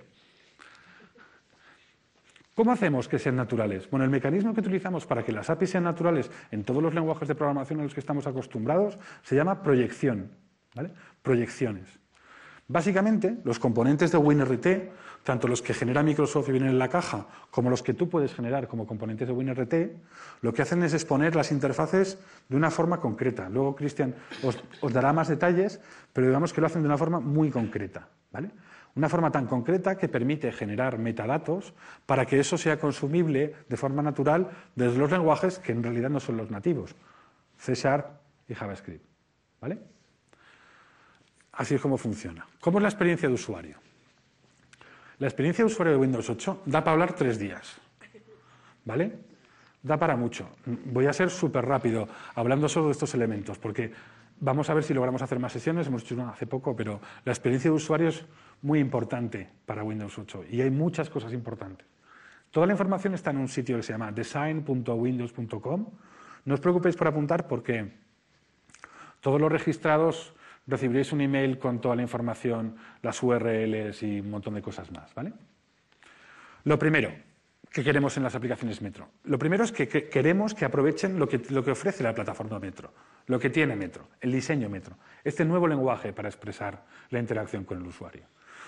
¿Cómo hacemos que sean naturales? Bueno, el mecanismo que utilizamos para que las A P Is sean naturales en todos los lenguajes de programación a los que estamos acostumbrados se llama proyección, ¿vale? Proyecciones. Básicamente, los componentes de WinRT, tanto los que genera Microsoft y vienen en la caja, como los que tú puedes generar como componentes de WinRT, lo que hacen es exponer las interfaces de una forma concreta. Luego Cristian os, os dará más detalles, pero digamos que lo hacen de una forma muy concreta, ¿vale? Una forma tan concreta que permite generar metadatos para que eso sea consumible de forma natural desde los lenguajes que en realidad no son los nativos, C Sharp y JavaScript, ¿vale? Así es como funciona. ¿Cómo es la experiencia de usuario? La experiencia de usuario de Windows ocho da para hablar tres días, ¿vale? Da para mucho. Voy a ser súper rápido hablando solo de estos elementos, porque vamos a ver si logramos hacer más sesiones, hemos hecho una hace poco, pero la experiencia de usuario es muy importante para Windows ocho y hay muchas cosas importantes. Toda la información está en un sitio que se llama design punto windows punto com. No os preocupéis por apuntar porque todos los registrados recibiréis un email con toda la información, las U R Ls y un montón de cosas más, ¿vale? Lo primero que queremos en las aplicaciones Metro. Lo primero es que, que queremos que aprovechen lo que, lo que ofrece la plataforma Metro, lo que tiene Metro, el diseño Metro, este nuevo lenguaje para expresar la interacción con el usuario.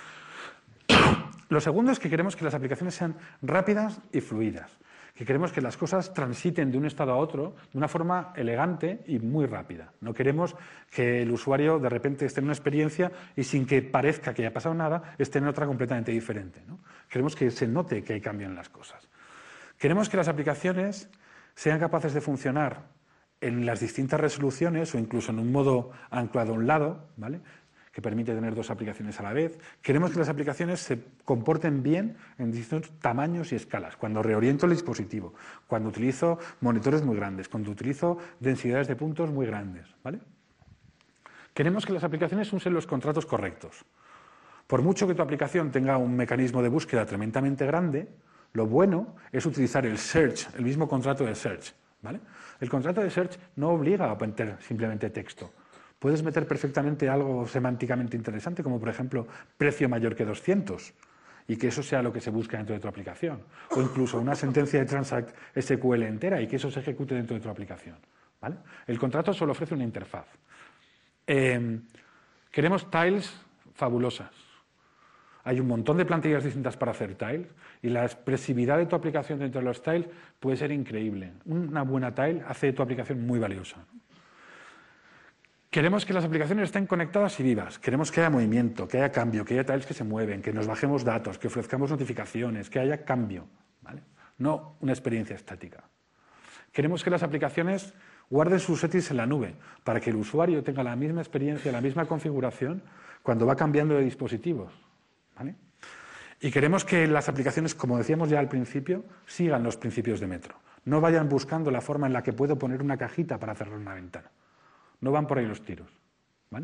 Lo segundo es que queremos que las aplicaciones sean rápidas y fluidas, que queremos que las cosas transiten de un estado a otro de una forma elegante y muy rápida. No queremos que el usuario de repente esté en una experiencia y sin que parezca que haya pasado nada, esté en otra completamente diferente, ¿no? Queremos que se note que cambian las cosas. Queremos que las aplicaciones sean capaces de funcionar en las distintas resoluciones o incluso en un modo anclado a un lado, ¿vale?, que permite tener dos aplicaciones a la vez. Queremos que las aplicaciones se comporten bien en distintos tamaños y escalas. Cuando reoriento el dispositivo, cuando utilizo monitores muy grandes, cuando utilizo densidades de puntos muy grandes, ¿vale? Queremos que las aplicaciones usen los contratos correctos. Por mucho que tu aplicación tenga un mecanismo de búsqueda tremendamente grande, lo bueno es utilizar el search, el mismo contrato de search, ¿vale? El contrato de search no obliga a meter simplemente texto. Puedes meter perfectamente algo semánticamente interesante, como por ejemplo precio mayor que doscientos, y que eso sea lo que se busca dentro de tu aplicación. O incluso una sentencia de Transact S Q L entera y que eso se ejecute dentro de tu aplicación, ¿vale? El contrato solo ofrece una interfaz. Eh, queremos tiles fabulosas. Hay un montón de plantillas distintas para hacer tiles y la expresividad de tu aplicación dentro de los tiles puede ser increíble. Una buena tile hace de tu aplicación muy valiosa. Queremos que las aplicaciones estén conectadas y vivas. Queremos que haya movimiento, que haya cambio, que haya tiles que se mueven, que nos bajemos datos, que ofrezcamos notificaciones, que haya cambio, ¿vale? No una experiencia estática. Queremos que las aplicaciones guarden sus settings en la nube para que el usuario tenga la misma experiencia, la misma configuración cuando va cambiando de dispositivos, ¿vale? Y queremos que las aplicaciones, como decíamos ya al principio, sigan los principios de Metro. No vayan buscando la forma en la que puedo poner una cajita para cerrar una ventana. No van por ahí los tiros, ¿vale?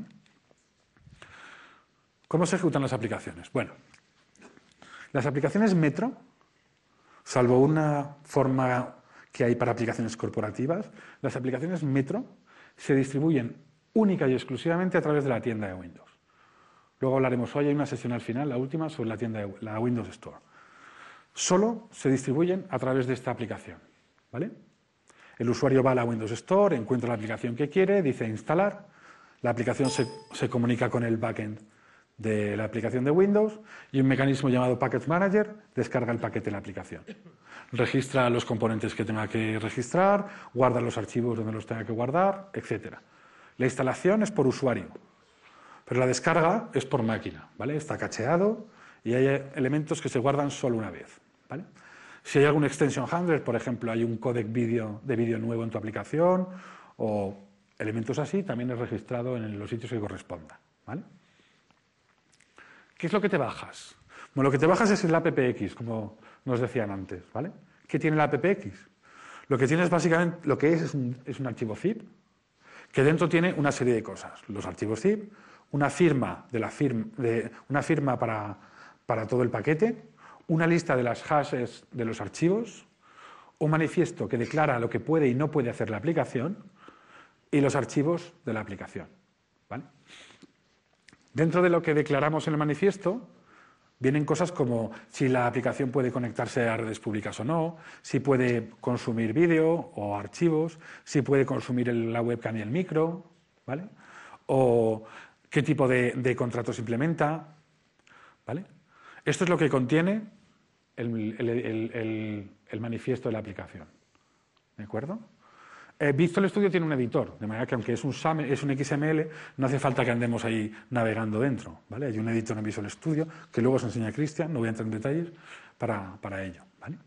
¿Cómo se ejecutan las aplicaciones? Bueno, las aplicaciones Metro, salvo una forma que hay para aplicaciones corporativas, las aplicaciones Metro se distribuyen única y exclusivamente a través de la tienda de Windows. Luego hablaremos hoy, hay una sesión al final, la última, sobre la tienda de la Windows Store. Solo se distribuyen a través de esta aplicación, ¿vale? El usuario va a la Windows Store, encuentra la aplicación que quiere, dice instalar, la aplicación se, se comunica con el backend de la aplicación de Windows y un mecanismo llamado Package Manager descarga el paquete de la aplicación. Registra los componentes que tenga que registrar, guarda los archivos donde los tenga que guardar, etcétera. La instalación es por usuario, pero la descarga es por máquina, ¿vale? Está cacheado y hay elementos que se guardan solo una vez, ¿vale? Si hay algún extension handler, por ejemplo, hay un codec vídeo de vídeo nuevo en tu aplicación o elementos así, también es registrado en los sitios que corresponda, ¿vale? ¿Qué es lo que te bajas? Bueno, lo que te bajas es el appx, como nos decían antes, ¿vale? ¿Qué tiene el appx? Lo que tiene es básicamente, lo que es es un, es un archivo zip que dentro tiene una serie de cosas. Los archivos zip, una firma, de la firma, de, una firma para, para todo el paquete, una lista de las hashes de los archivos, un manifiesto que declara lo que puede y no puede hacer la aplicación y los archivos de la aplicación, ¿vale? Dentro de lo que declaramos en el manifiesto, vienen cosas como si la aplicación puede conectarse a redes públicas o no, si puede consumir vídeo o archivos, si puede consumir el, la webcam y el micro, ¿vale? O qué tipo de, de contratos implementa, ¿vale? Esto es lo que contiene el, el, el, el, el manifiesto de la aplicación, ¿de acuerdo? Eh, Visual Studio tiene un editor, de manera que aunque es un, S A M, es un X M L, no hace falta que andemos ahí navegando dentro, ¿vale? Hay un editor en Visual Studio que luego os enseña Cristian, no voy a entrar en detalles para, para ello, ¿vale?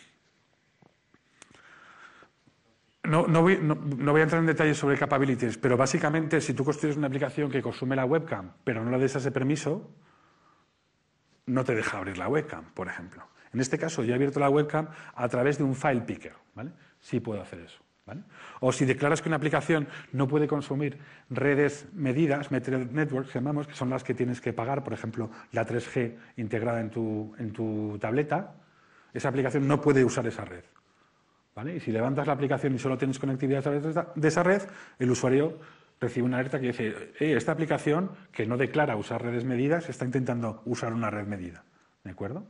No, no, voy, no, no voy a entrar en detalles sobre capabilities, pero básicamente si tú construyes una aplicación que consume la webcam, pero no le des ese permiso, no te deja abrir la webcam, por ejemplo. En este caso yo he abierto la webcam a través de un file picker, ¿vale? Sí puedo hacer eso. ¿Vale? O si declaras que una aplicación no puede consumir redes medidas, Metered Networks, llamamos, que son las que tienes que pagar, por ejemplo, la tres G integrada en tu, en tu tableta, esa aplicación no puede usar esa red. ¿Vale? Y si levantas la aplicación y solo tienes conectividad a través de esa red, el usuario recibe una alerta que dice, eh, esta aplicación que no declara usar redes medidas está intentando usar una red medida. ¿De acuerdo?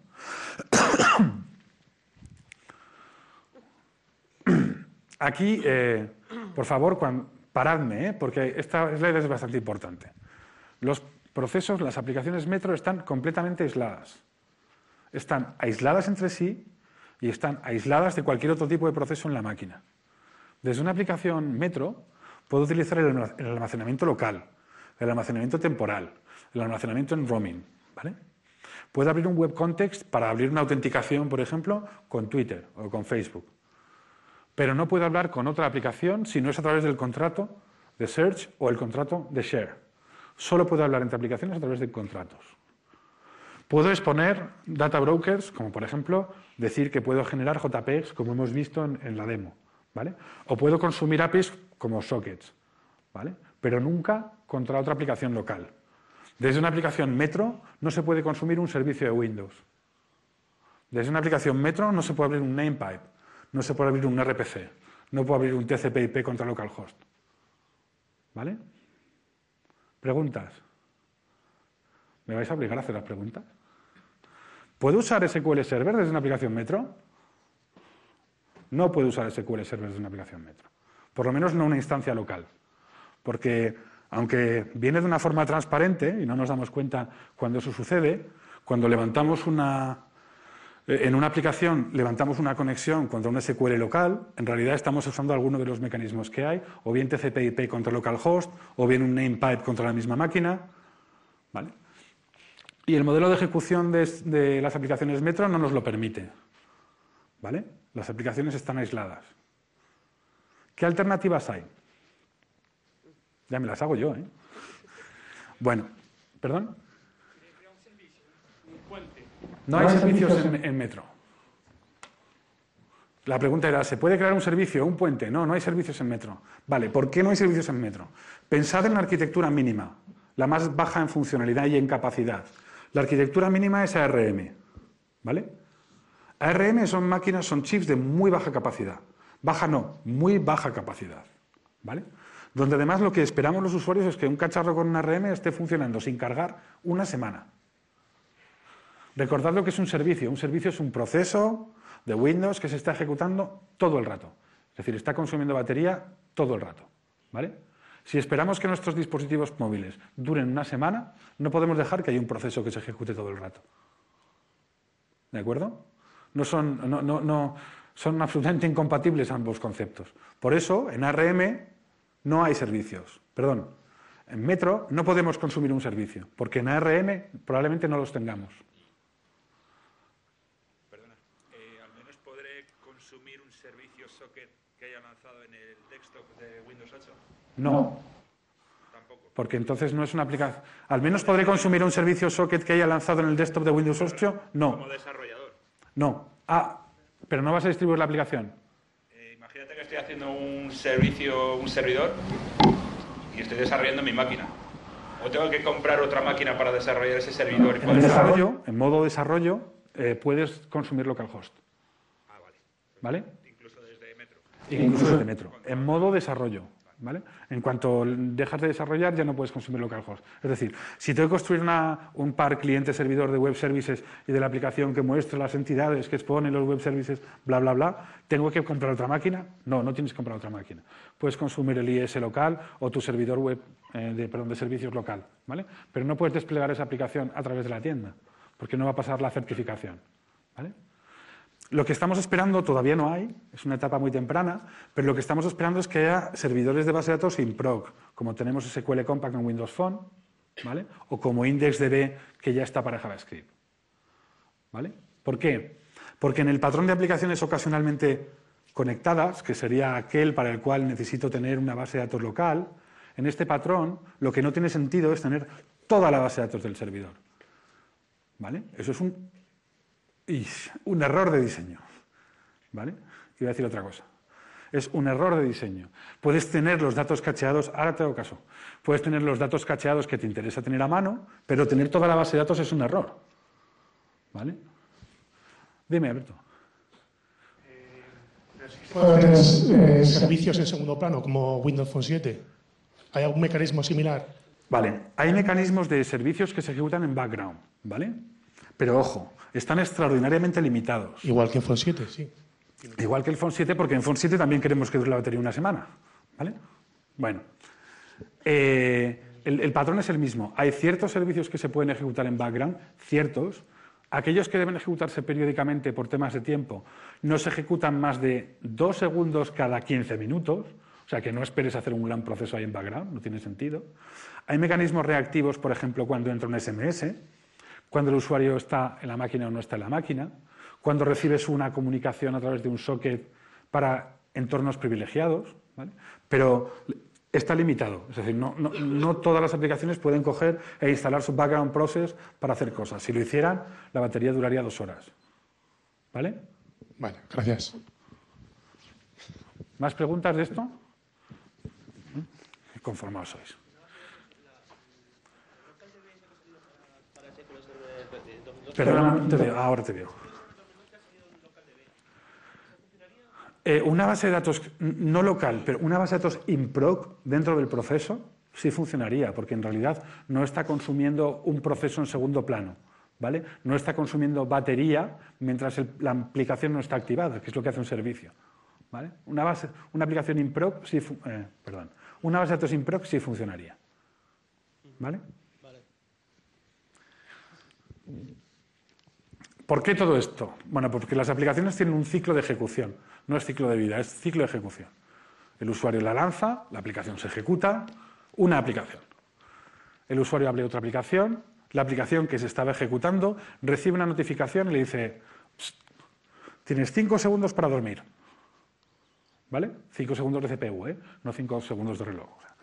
Aquí, eh, por favor, cuando, paradme, ¿eh? Porque esta slide es bastante importante. Los procesos, las aplicaciones Metro están completamente aisladas. Están aisladas entre sí y están aisladas de cualquier otro tipo de proceso en la máquina. Desde una aplicación Metro puedo utilizar el almacenamiento local, el almacenamiento temporal, el almacenamiento en roaming, ¿vale? Puedo abrir un web context para abrir una autenticación, por ejemplo, con Twitter o con Facebook. Pero no puedo hablar con otra aplicación si no es a través del contrato de Search o el contrato de Share. Solo puedo hablar entre aplicaciones a través de contratos. Puedo exponer data brokers, como por ejemplo decir que puedo generar J P Gs, como hemos visto en, en la demo, ¿vale? O puedo consumir A P Is como sockets, ¿vale? Pero nunca contra otra aplicación local. Desde una aplicación Metro no se puede consumir un servicio de Windows. Desde una aplicación Metro no se puede abrir un namepipe. No se puede abrir un R P C, no puedo abrir un T C P I P contra localhost. ¿Vale? ¿Preguntas? ¿Me vais a obligar a hacer las preguntas? ¿Puedo usar S Q L Server desde una aplicación Metro? No puedo usar S Q L Server desde una aplicación Metro. Por lo menos no una instancia local. Porque, aunque viene de una forma transparente, y no nos damos cuenta cuando eso sucede, cuando levantamos una... En una aplicación levantamos una conexión contra un S Q L local, en realidad estamos usando alguno de los mecanismos que hay, o bien T C P I P contra localhost, o bien un namepipe contra la misma máquina, ¿vale? Y el modelo de ejecución de, de las aplicaciones Metro no nos lo permite, ¿vale? Las aplicaciones están aisladas. ¿Qué alternativas hay? Ya me las hago yo, ¿eh? Bueno, ¿perdón? No hay servicios en, en Metro. La pregunta era, ¿se puede crear un servicio, un puente? No, no hay servicios en Metro. Vale, ¿por qué no hay servicios en Metro? Pensad en la arquitectura mínima, la más baja en funcionalidad y en capacidad. La arquitectura mínima es A R M, ¿vale? A R M son máquinas, son chips de muy baja capacidad. Baja no, muy baja capacidad, ¿vale? Donde además lo que esperamos los usuarios es que un cacharro con un A R M esté funcionando sin cargar una semana. Recordad lo que es un servicio. Un servicio es un proceso de Windows que se está ejecutando todo el rato. Es decir, está consumiendo batería todo el rato, ¿vale? Si esperamos que nuestros dispositivos móviles duren una semana, no podemos dejar que haya un proceso que se ejecute todo el rato. ¿De acuerdo? No son, no, no, no, son absolutamente incompatibles ambos conceptos. Por eso, en A R M no hay servicios. Perdón, en Metro no podemos consumir un servicio, porque en A R M probablemente no los tengamos. Perdona, eh, al menos podré consumir un servicio socket que haya lanzado en el desktop de Windows ocho. No. Tampoco. Porque entonces no es una aplicación. Al menos podré consumir un servicio socket que haya lanzado en el desktop de Windows ocho. No. Como desarrollador. No. Ah, pero no vas a distribuir la aplicación. Eh, imagínate que estoy haciendo un servicio, un servidor, y estoy desarrollando mi máquina. ¿O tengo que comprar otra máquina para desarrollar ese servidor? Y En poder desarrollo, en modo desarrollo, eh, puedes consumir localhost. Ah, vale. ¿Vale? Incluso desde Metro. Incluso desde Metro. En modo desarrollo. ¿vale? En cuanto dejas de desarrollar, ya no puedes consumir localhost. Es decir, si tengo que construir una, un par cliente-servidor de web services y de la aplicación que muestra las entidades que exponen los web services, bla, bla, bla, ¿tengo que comprar otra máquina? No, no tienes que comprar otra máquina. Puedes consumir el I S local o tu servidor web eh, de, perdón, de servicios local, ¿vale? Pero no puedes desplegar esa aplicación a través de la tienda, porque no va a pasar la certificación, ¿vale? Lo que estamos esperando todavía no hay, es una etapa muy temprana, pero lo que estamos esperando es que haya servidores de base de datos improc, como tenemos S Q L Compact en Windows Phone, ¿vale? O como IndexDB, que ya está para JavaScript, ¿vale? ¿Por qué? Porque en el patrón de aplicaciones ocasionalmente conectadas, que sería aquel para el cual necesito tener una base de datos local, en este patrón lo que no tiene sentido es tener toda la base de datos del servidor, ¿vale? Eso es un... Y un error de diseño, ¿vale? Iba a decir otra cosa. Es un error de diseño. Puedes tener los datos cacheados, ahora te hago caso, puedes tener los datos cacheados que te interesa tener a mano, pero tener toda la base de datos es un error, ¿vale? Dime, Alberto. Puede tener eh, servicios en segundo plano, como Windows Phone siete. ¿Hay algún mecanismo similar? Vale, hay mecanismos de servicios que se ejecutan en background, ¿vale? Pero ojo, están extraordinariamente limitados. Igual que en Phone siete, sí. Igual que el Phone siete, porque en Phone siete también queremos que dure la batería una semana, ¿vale? Bueno, eh, el, el patrón es el mismo. Hay ciertos servicios que se pueden ejecutar en background, ciertos. Aquellos que deben ejecutarse periódicamente por temas de tiempo no se ejecutan más de dos segundos cada quince minutos, o sea que no esperes hacer un gran proceso ahí en background, no tiene sentido. Hay mecanismos reactivos, por ejemplo, cuando entra un S M S, cuando el usuario está en la máquina o no está en la máquina, cuando recibes una comunicación a través de un socket para entornos privilegiados, ¿vale? Pero está limitado, es decir, no, no, no todas las aplicaciones pueden coger e instalar su background process para hacer cosas. Si lo hicieran, la batería duraría dos horas, ¿vale? Vale, gracias. ¿Más preguntas de esto? Conformados sois. Perdona, te veo, ahora te veo. Eh, una base de datos no local, pero una base de datos improc dentro del proceso sí funcionaría, porque en realidad no está consumiendo un proceso en segundo plano, ¿vale? No está consumiendo batería mientras el, la aplicación no está activada, que es lo que hace un servicio, ¿vale? Una, base, una aplicación improc sí, eh, perdón, una base de datos improc sí funcionaría, ¿vale? ¿Por qué todo esto? Bueno, porque las aplicaciones tienen un ciclo de ejecución, no es ciclo de vida, es ciclo de ejecución. El usuario la lanza, la aplicación se ejecuta, una aplicación. El usuario abre otra aplicación, la aplicación que se estaba ejecutando recibe una notificación y le dice, tienes cinco segundos para dormir. ¿Vale? Cinco segundos de C P U, ¿eh? No cinco segundos de reloj.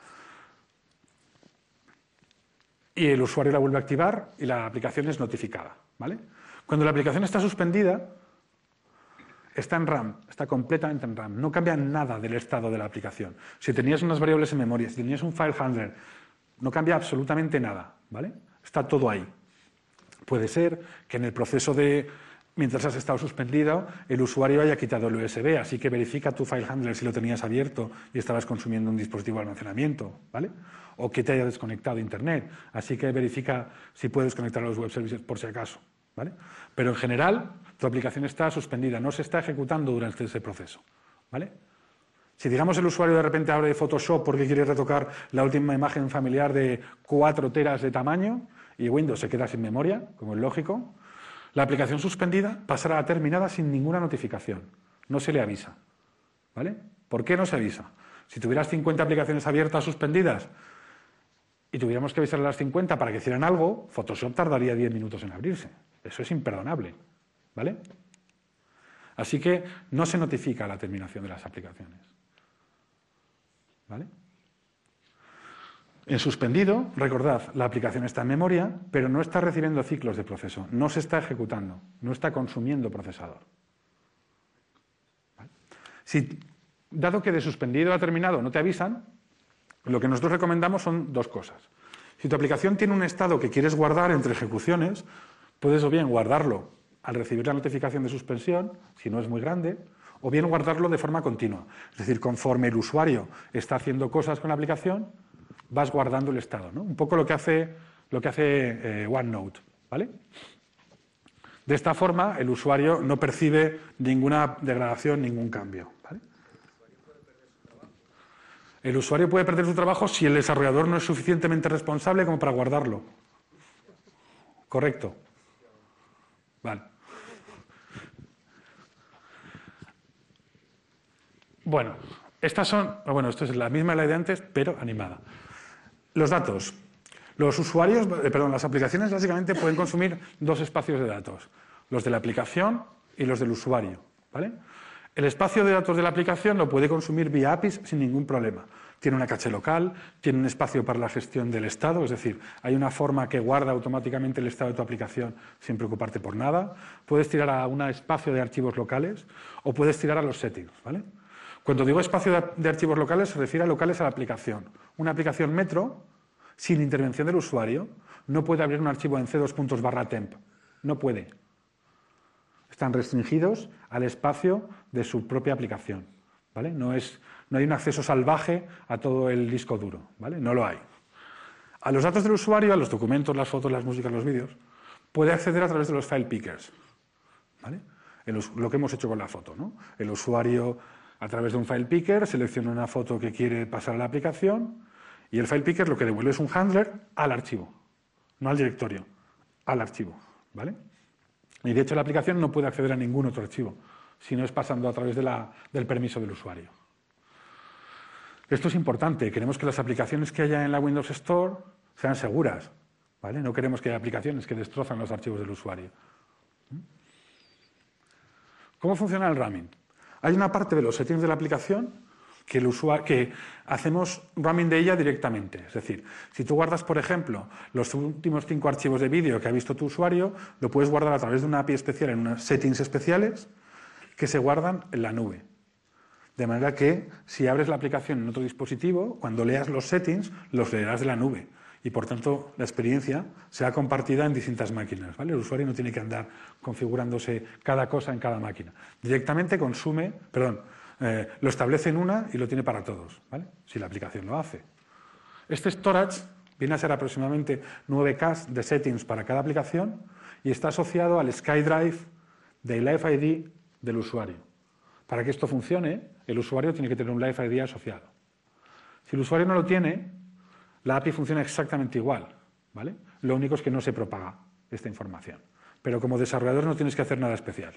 Y el usuario la vuelve a activar y la aplicación es notificada, ¿vale? Cuando la aplicación está suspendida, está en RAM, está completamente en RAM, no cambia nada del estado de la aplicación. Si tenías unas variables en memoria, si tenías un file handler, no cambia absolutamente nada, ¿vale? Está todo ahí. Puede ser que en el proceso de, mientras has estado suspendido, el usuario haya quitado el U S B, así que verifica tu file handler si lo tenías abierto y estabas consumiendo un dispositivo de almacenamiento, ¿vale? O que te haya desconectado de Internet, así que verifica si puedes conectar a los web services por si acaso, ¿vale? Pero en general, tu aplicación está suspendida, no se está ejecutando durante ese proceso, ¿vale? Si, digamos, el usuario de repente abre Photoshop porque quiere retocar la última imagen familiar de cuatro teras de tamaño y Windows se queda sin memoria, como es lógico, la aplicación suspendida pasará a terminada sin ninguna notificación. No se le avisa, ¿vale? ¿Por qué no se avisa? Si tuvieras cincuenta aplicaciones abiertas suspendidas y tuviéramos que avisarle a las cincuenta para que hicieran algo, Photoshop tardaría diez minutos en abrirse. Eso es imperdonable, ¿vale? Así que no se notifica la terminación de las aplicaciones, ¿vale? En suspendido, recordad, la aplicación está en memoria, pero no está recibiendo ciclos de proceso, no se está ejecutando, no está consumiendo procesador, ¿vale? Si, dado que de suspendido a terminado no te avisan, lo que nosotros recomendamos son dos cosas. Si tu aplicación tiene un estado que quieres guardar entre ejecuciones, puedes o bien guardarlo al recibir la notificación de suspensión, si no es muy grande, o bien guardarlo de forma continua. Es decir, conforme el usuario está haciendo cosas con la aplicación, vas guardando el estado, ¿no? Un poco lo que hace, lo que hace eh, OneNote, ¿vale? De esta forma, el usuario no percibe ninguna degradación, ningún cambio, ¿vale? El usuario puede perder su trabajo si el desarrollador no es suficientemente responsable como para guardarlo. ¿Correcto? Vale. Bueno, estas son, bueno, esto es la misma de la de antes, pero animada. Los datos. Los usuarios, eh, perdón, las aplicaciones básicamente pueden consumir dos espacios de datos, los de la aplicación y los del usuario, ¿vale? El espacio de datos de la aplicación lo puede consumir vía A P Is sin ningún problema. Tiene una caché local, tiene un espacio para la gestión del estado, es decir, hay una forma que guarda automáticamente el estado de tu aplicación sin preocuparte por nada. Puedes tirar a un espacio de archivos locales o puedes tirar a los settings, ¿vale? Cuando digo espacio de archivos locales, se refiere a locales a la aplicación. Una aplicación Metro, sin intervención del usuario, no puede abrir un archivo en c dos puntos barra temp. No puede. Están restringidos al espacio de su propia aplicación, ¿vale? No, es, no hay un acceso salvaje a todo el disco duro, ¿vale? No lo hay. A los datos del usuario, a los documentos, las fotos, las músicas, los vídeos, puede acceder a través de los file pickers, ¿vale? El, lo que hemos hecho con la foto, ¿no? El usuario, a través de un file picker, selecciona una foto que quiere pasar a la aplicación y el file picker lo que devuelve es un handler al archivo, no al directorio, al archivo, ¿vale? Y de hecho la aplicación no puede acceder a ningún otro archivo, si no es pasando a través de la, del permiso del usuario. Esto es importante, queremos que las aplicaciones que haya en la Windows Store sean seguras, ¿vale? No queremos que haya aplicaciones que destrozan los archivos del usuario. ¿Cómo funciona el ramming? Hay una parte de los settings de la aplicación que, el usuario, que hacemos ramming de ella directamente. Es decir, si tú guardas, por ejemplo, los últimos cinco archivos de vídeo que ha visto tu usuario, lo puedes guardar a través de una A P I especial en unas settings especiales que se guardan en la nube. De manera que, si abres la aplicación en otro dispositivo, cuando leas los settings, los leerás de la nube. Y, por tanto, la experiencia será compartida en distintas máquinas, ¿vale? El usuario no tiene que andar configurándose cada cosa en cada máquina. Directamente consume, perdón, eh, lo establece en una y lo tiene para todos, ¿vale? Si la aplicación lo hace. Este storage viene a ser aproximadamente nueve K de settings para cada aplicación y está asociado al SkyDrive del Live I D del usuario. Para que esto funcione, el usuario tiene que tener un Live I D asociado. Si el usuario no lo tiene, la A P I funciona exactamente igual, ¿vale? Lo único es que no se propaga esta información. Pero como desarrollador no tienes que hacer nada especial.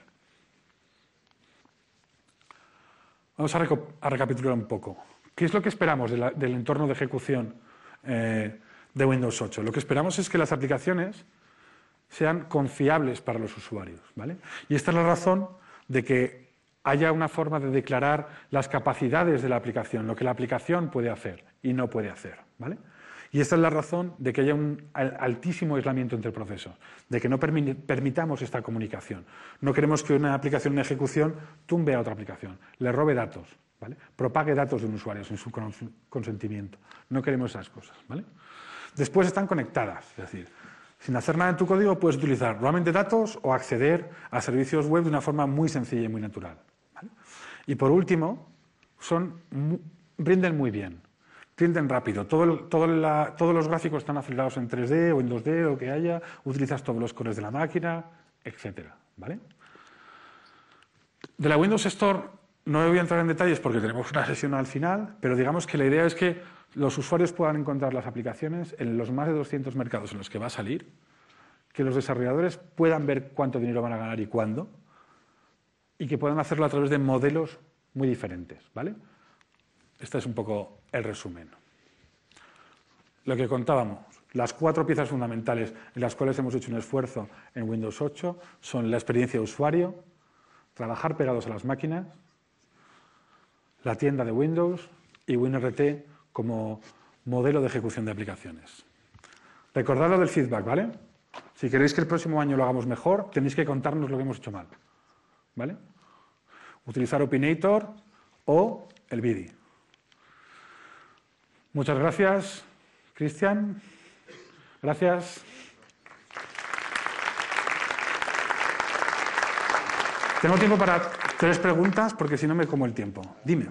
Vamos a, a recapitular un poco. ¿Qué es lo que esperamos de la, del entorno de ejecución eh, de Windows ocho? Lo que esperamos es que las aplicaciones sean confiables para los usuarios, ¿vale? Y esta es la razón de que haya una forma de declarar las capacidades de la aplicación, lo que la aplicación puede hacer y no puede hacer, ¿vale? Y esta es la razón de que haya un altísimo aislamiento entre procesos, de que no permitamos esta comunicación. No queremos que una aplicación en ejecución tumbe a otra aplicación, le robe datos, ¿vale? Propague datos de un usuario sin su consentimiento. No queremos esas cosas, ¿vale? Después están conectadas, es decir, sin hacer nada en tu código puedes utilizar ramming de datos o acceder a servicios web de una forma muy sencilla y muy natural, ¿vale? Y por último, son, rinden muy bien. Rinden rápido. Todo el, todo la, todos los gráficos están acelerados en tres D o en dos D o que haya. Utilizas todos los cores de la máquina, etcétera, ¿vale? De la Windows Store no voy a entrar en detalles porque tenemos una sesión al final, pero digamos que la idea es que los usuarios puedan encontrar las aplicaciones en los más de doscientos mercados en los que va a salir, que los desarrolladores puedan ver cuánto dinero van a ganar y cuándo, y que puedan hacerlo a través de modelos muy diferentes, ¿vale? Este es un poco el resumen. Lo que contábamos, las cuatro piezas fundamentales en las cuales hemos hecho un esfuerzo en Windows ocho son la experiencia de usuario, trabajar pegados a las máquinas, la tienda de Windows y WinRT como modelo de ejecución de aplicaciones. Recordad lo del feedback, ¿vale? Si queréis que el próximo año lo hagamos mejor, tenéis que contarnos lo que hemos hecho mal, ¿vale? Utilizar Opinator o el V I D I. Muchas gracias, Cristian. Gracias. Tengo tiempo para tres preguntas, porque si no me como el tiempo. Dime.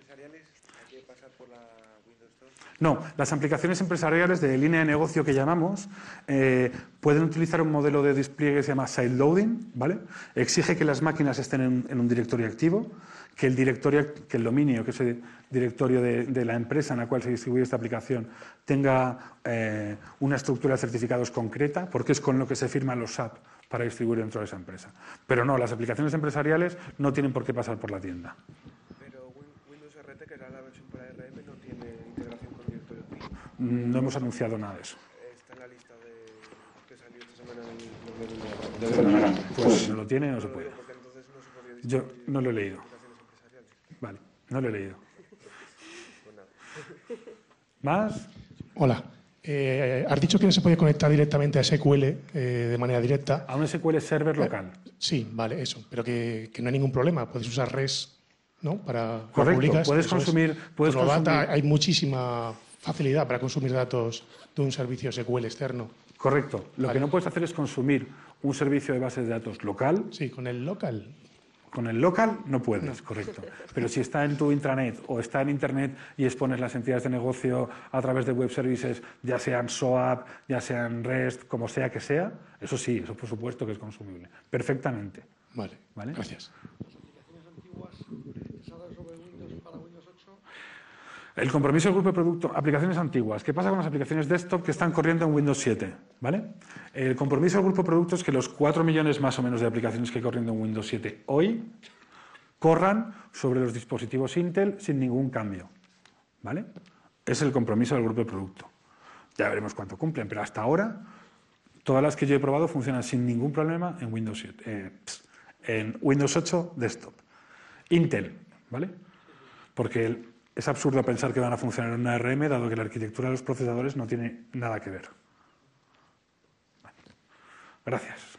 No, las aplicaciones empresariales de línea de negocio que llamamos eh, pueden utilizar un modelo de despliegue que se llama sideloading, ¿vale? Exige que las máquinas estén en, en un directorio activo, que el, directorio, que el dominio, que es el directorio de, de la empresa en la cual se distribuye esta aplicación, tenga eh, una estructura de certificados concreta, porque es con lo que se firman los S A P para distribuir dentro de esa empresa. Pero no, las aplicaciones empresariales no tienen por qué pasar por la tienda. Pero Windows R T, que era la versión para A R M, no tiene integración con directorio activo. No hemos anunciado nada de eso. Está en la lista de que salió esta semana en el Pues no lo tiene, no se puede. porque entonces no se podía Yo distribuir no lo he leído. aplicaciones empresariales. Vale, no lo he leído. Pues nada. ¿Más? Hola. Eh, has dicho que no se puede conectar directamente a S Q L eh, de manera directa. A un S Q L server local. Sí, vale, eso. Pero que, que no hay ningún problema. Puedes usar REST, ¿no? Para lo Correcto, publicas, puedes eso es. consumir- puedes Con lo data consumir- hay muchísima facilidad para consumir datos de un servicio S Q L externo. Correcto. Lo Vale. que no puedes hacer es consumir un servicio de bases de datos local. Sí, con el local. Con el local no puedes, correcto. Pero si está en tu intranet o está en Internet y expones las entidades de negocio a través de web services, ya sean SOAP, ya sean REST, como sea que sea, eso sí, eso por supuesto que es consumible. Perfectamente. Vale, ¿Vale? gracias. El compromiso del grupo de producto, aplicaciones antiguas. ¿Qué pasa con las aplicaciones desktop que están corriendo en Windows siete? ¿Vale? El compromiso del grupo de producto es que los cuatro millones más o menos de aplicaciones que hay corriendo en Windows siete hoy corran sobre los dispositivos Intel sin ningún cambio. ¿Vale? Es el compromiso del grupo de producto. Ya veremos cuánto cumplen, pero hasta ahora todas las que yo he probado funcionan sin ningún problema en Windows siete, eh, en Windows ocho desktop. Intel, ¿vale? Porque el, es absurdo pensar que van a funcionar en una A R M, dado que la arquitectura de los procesadores no tiene nada que ver. Bueno, gracias.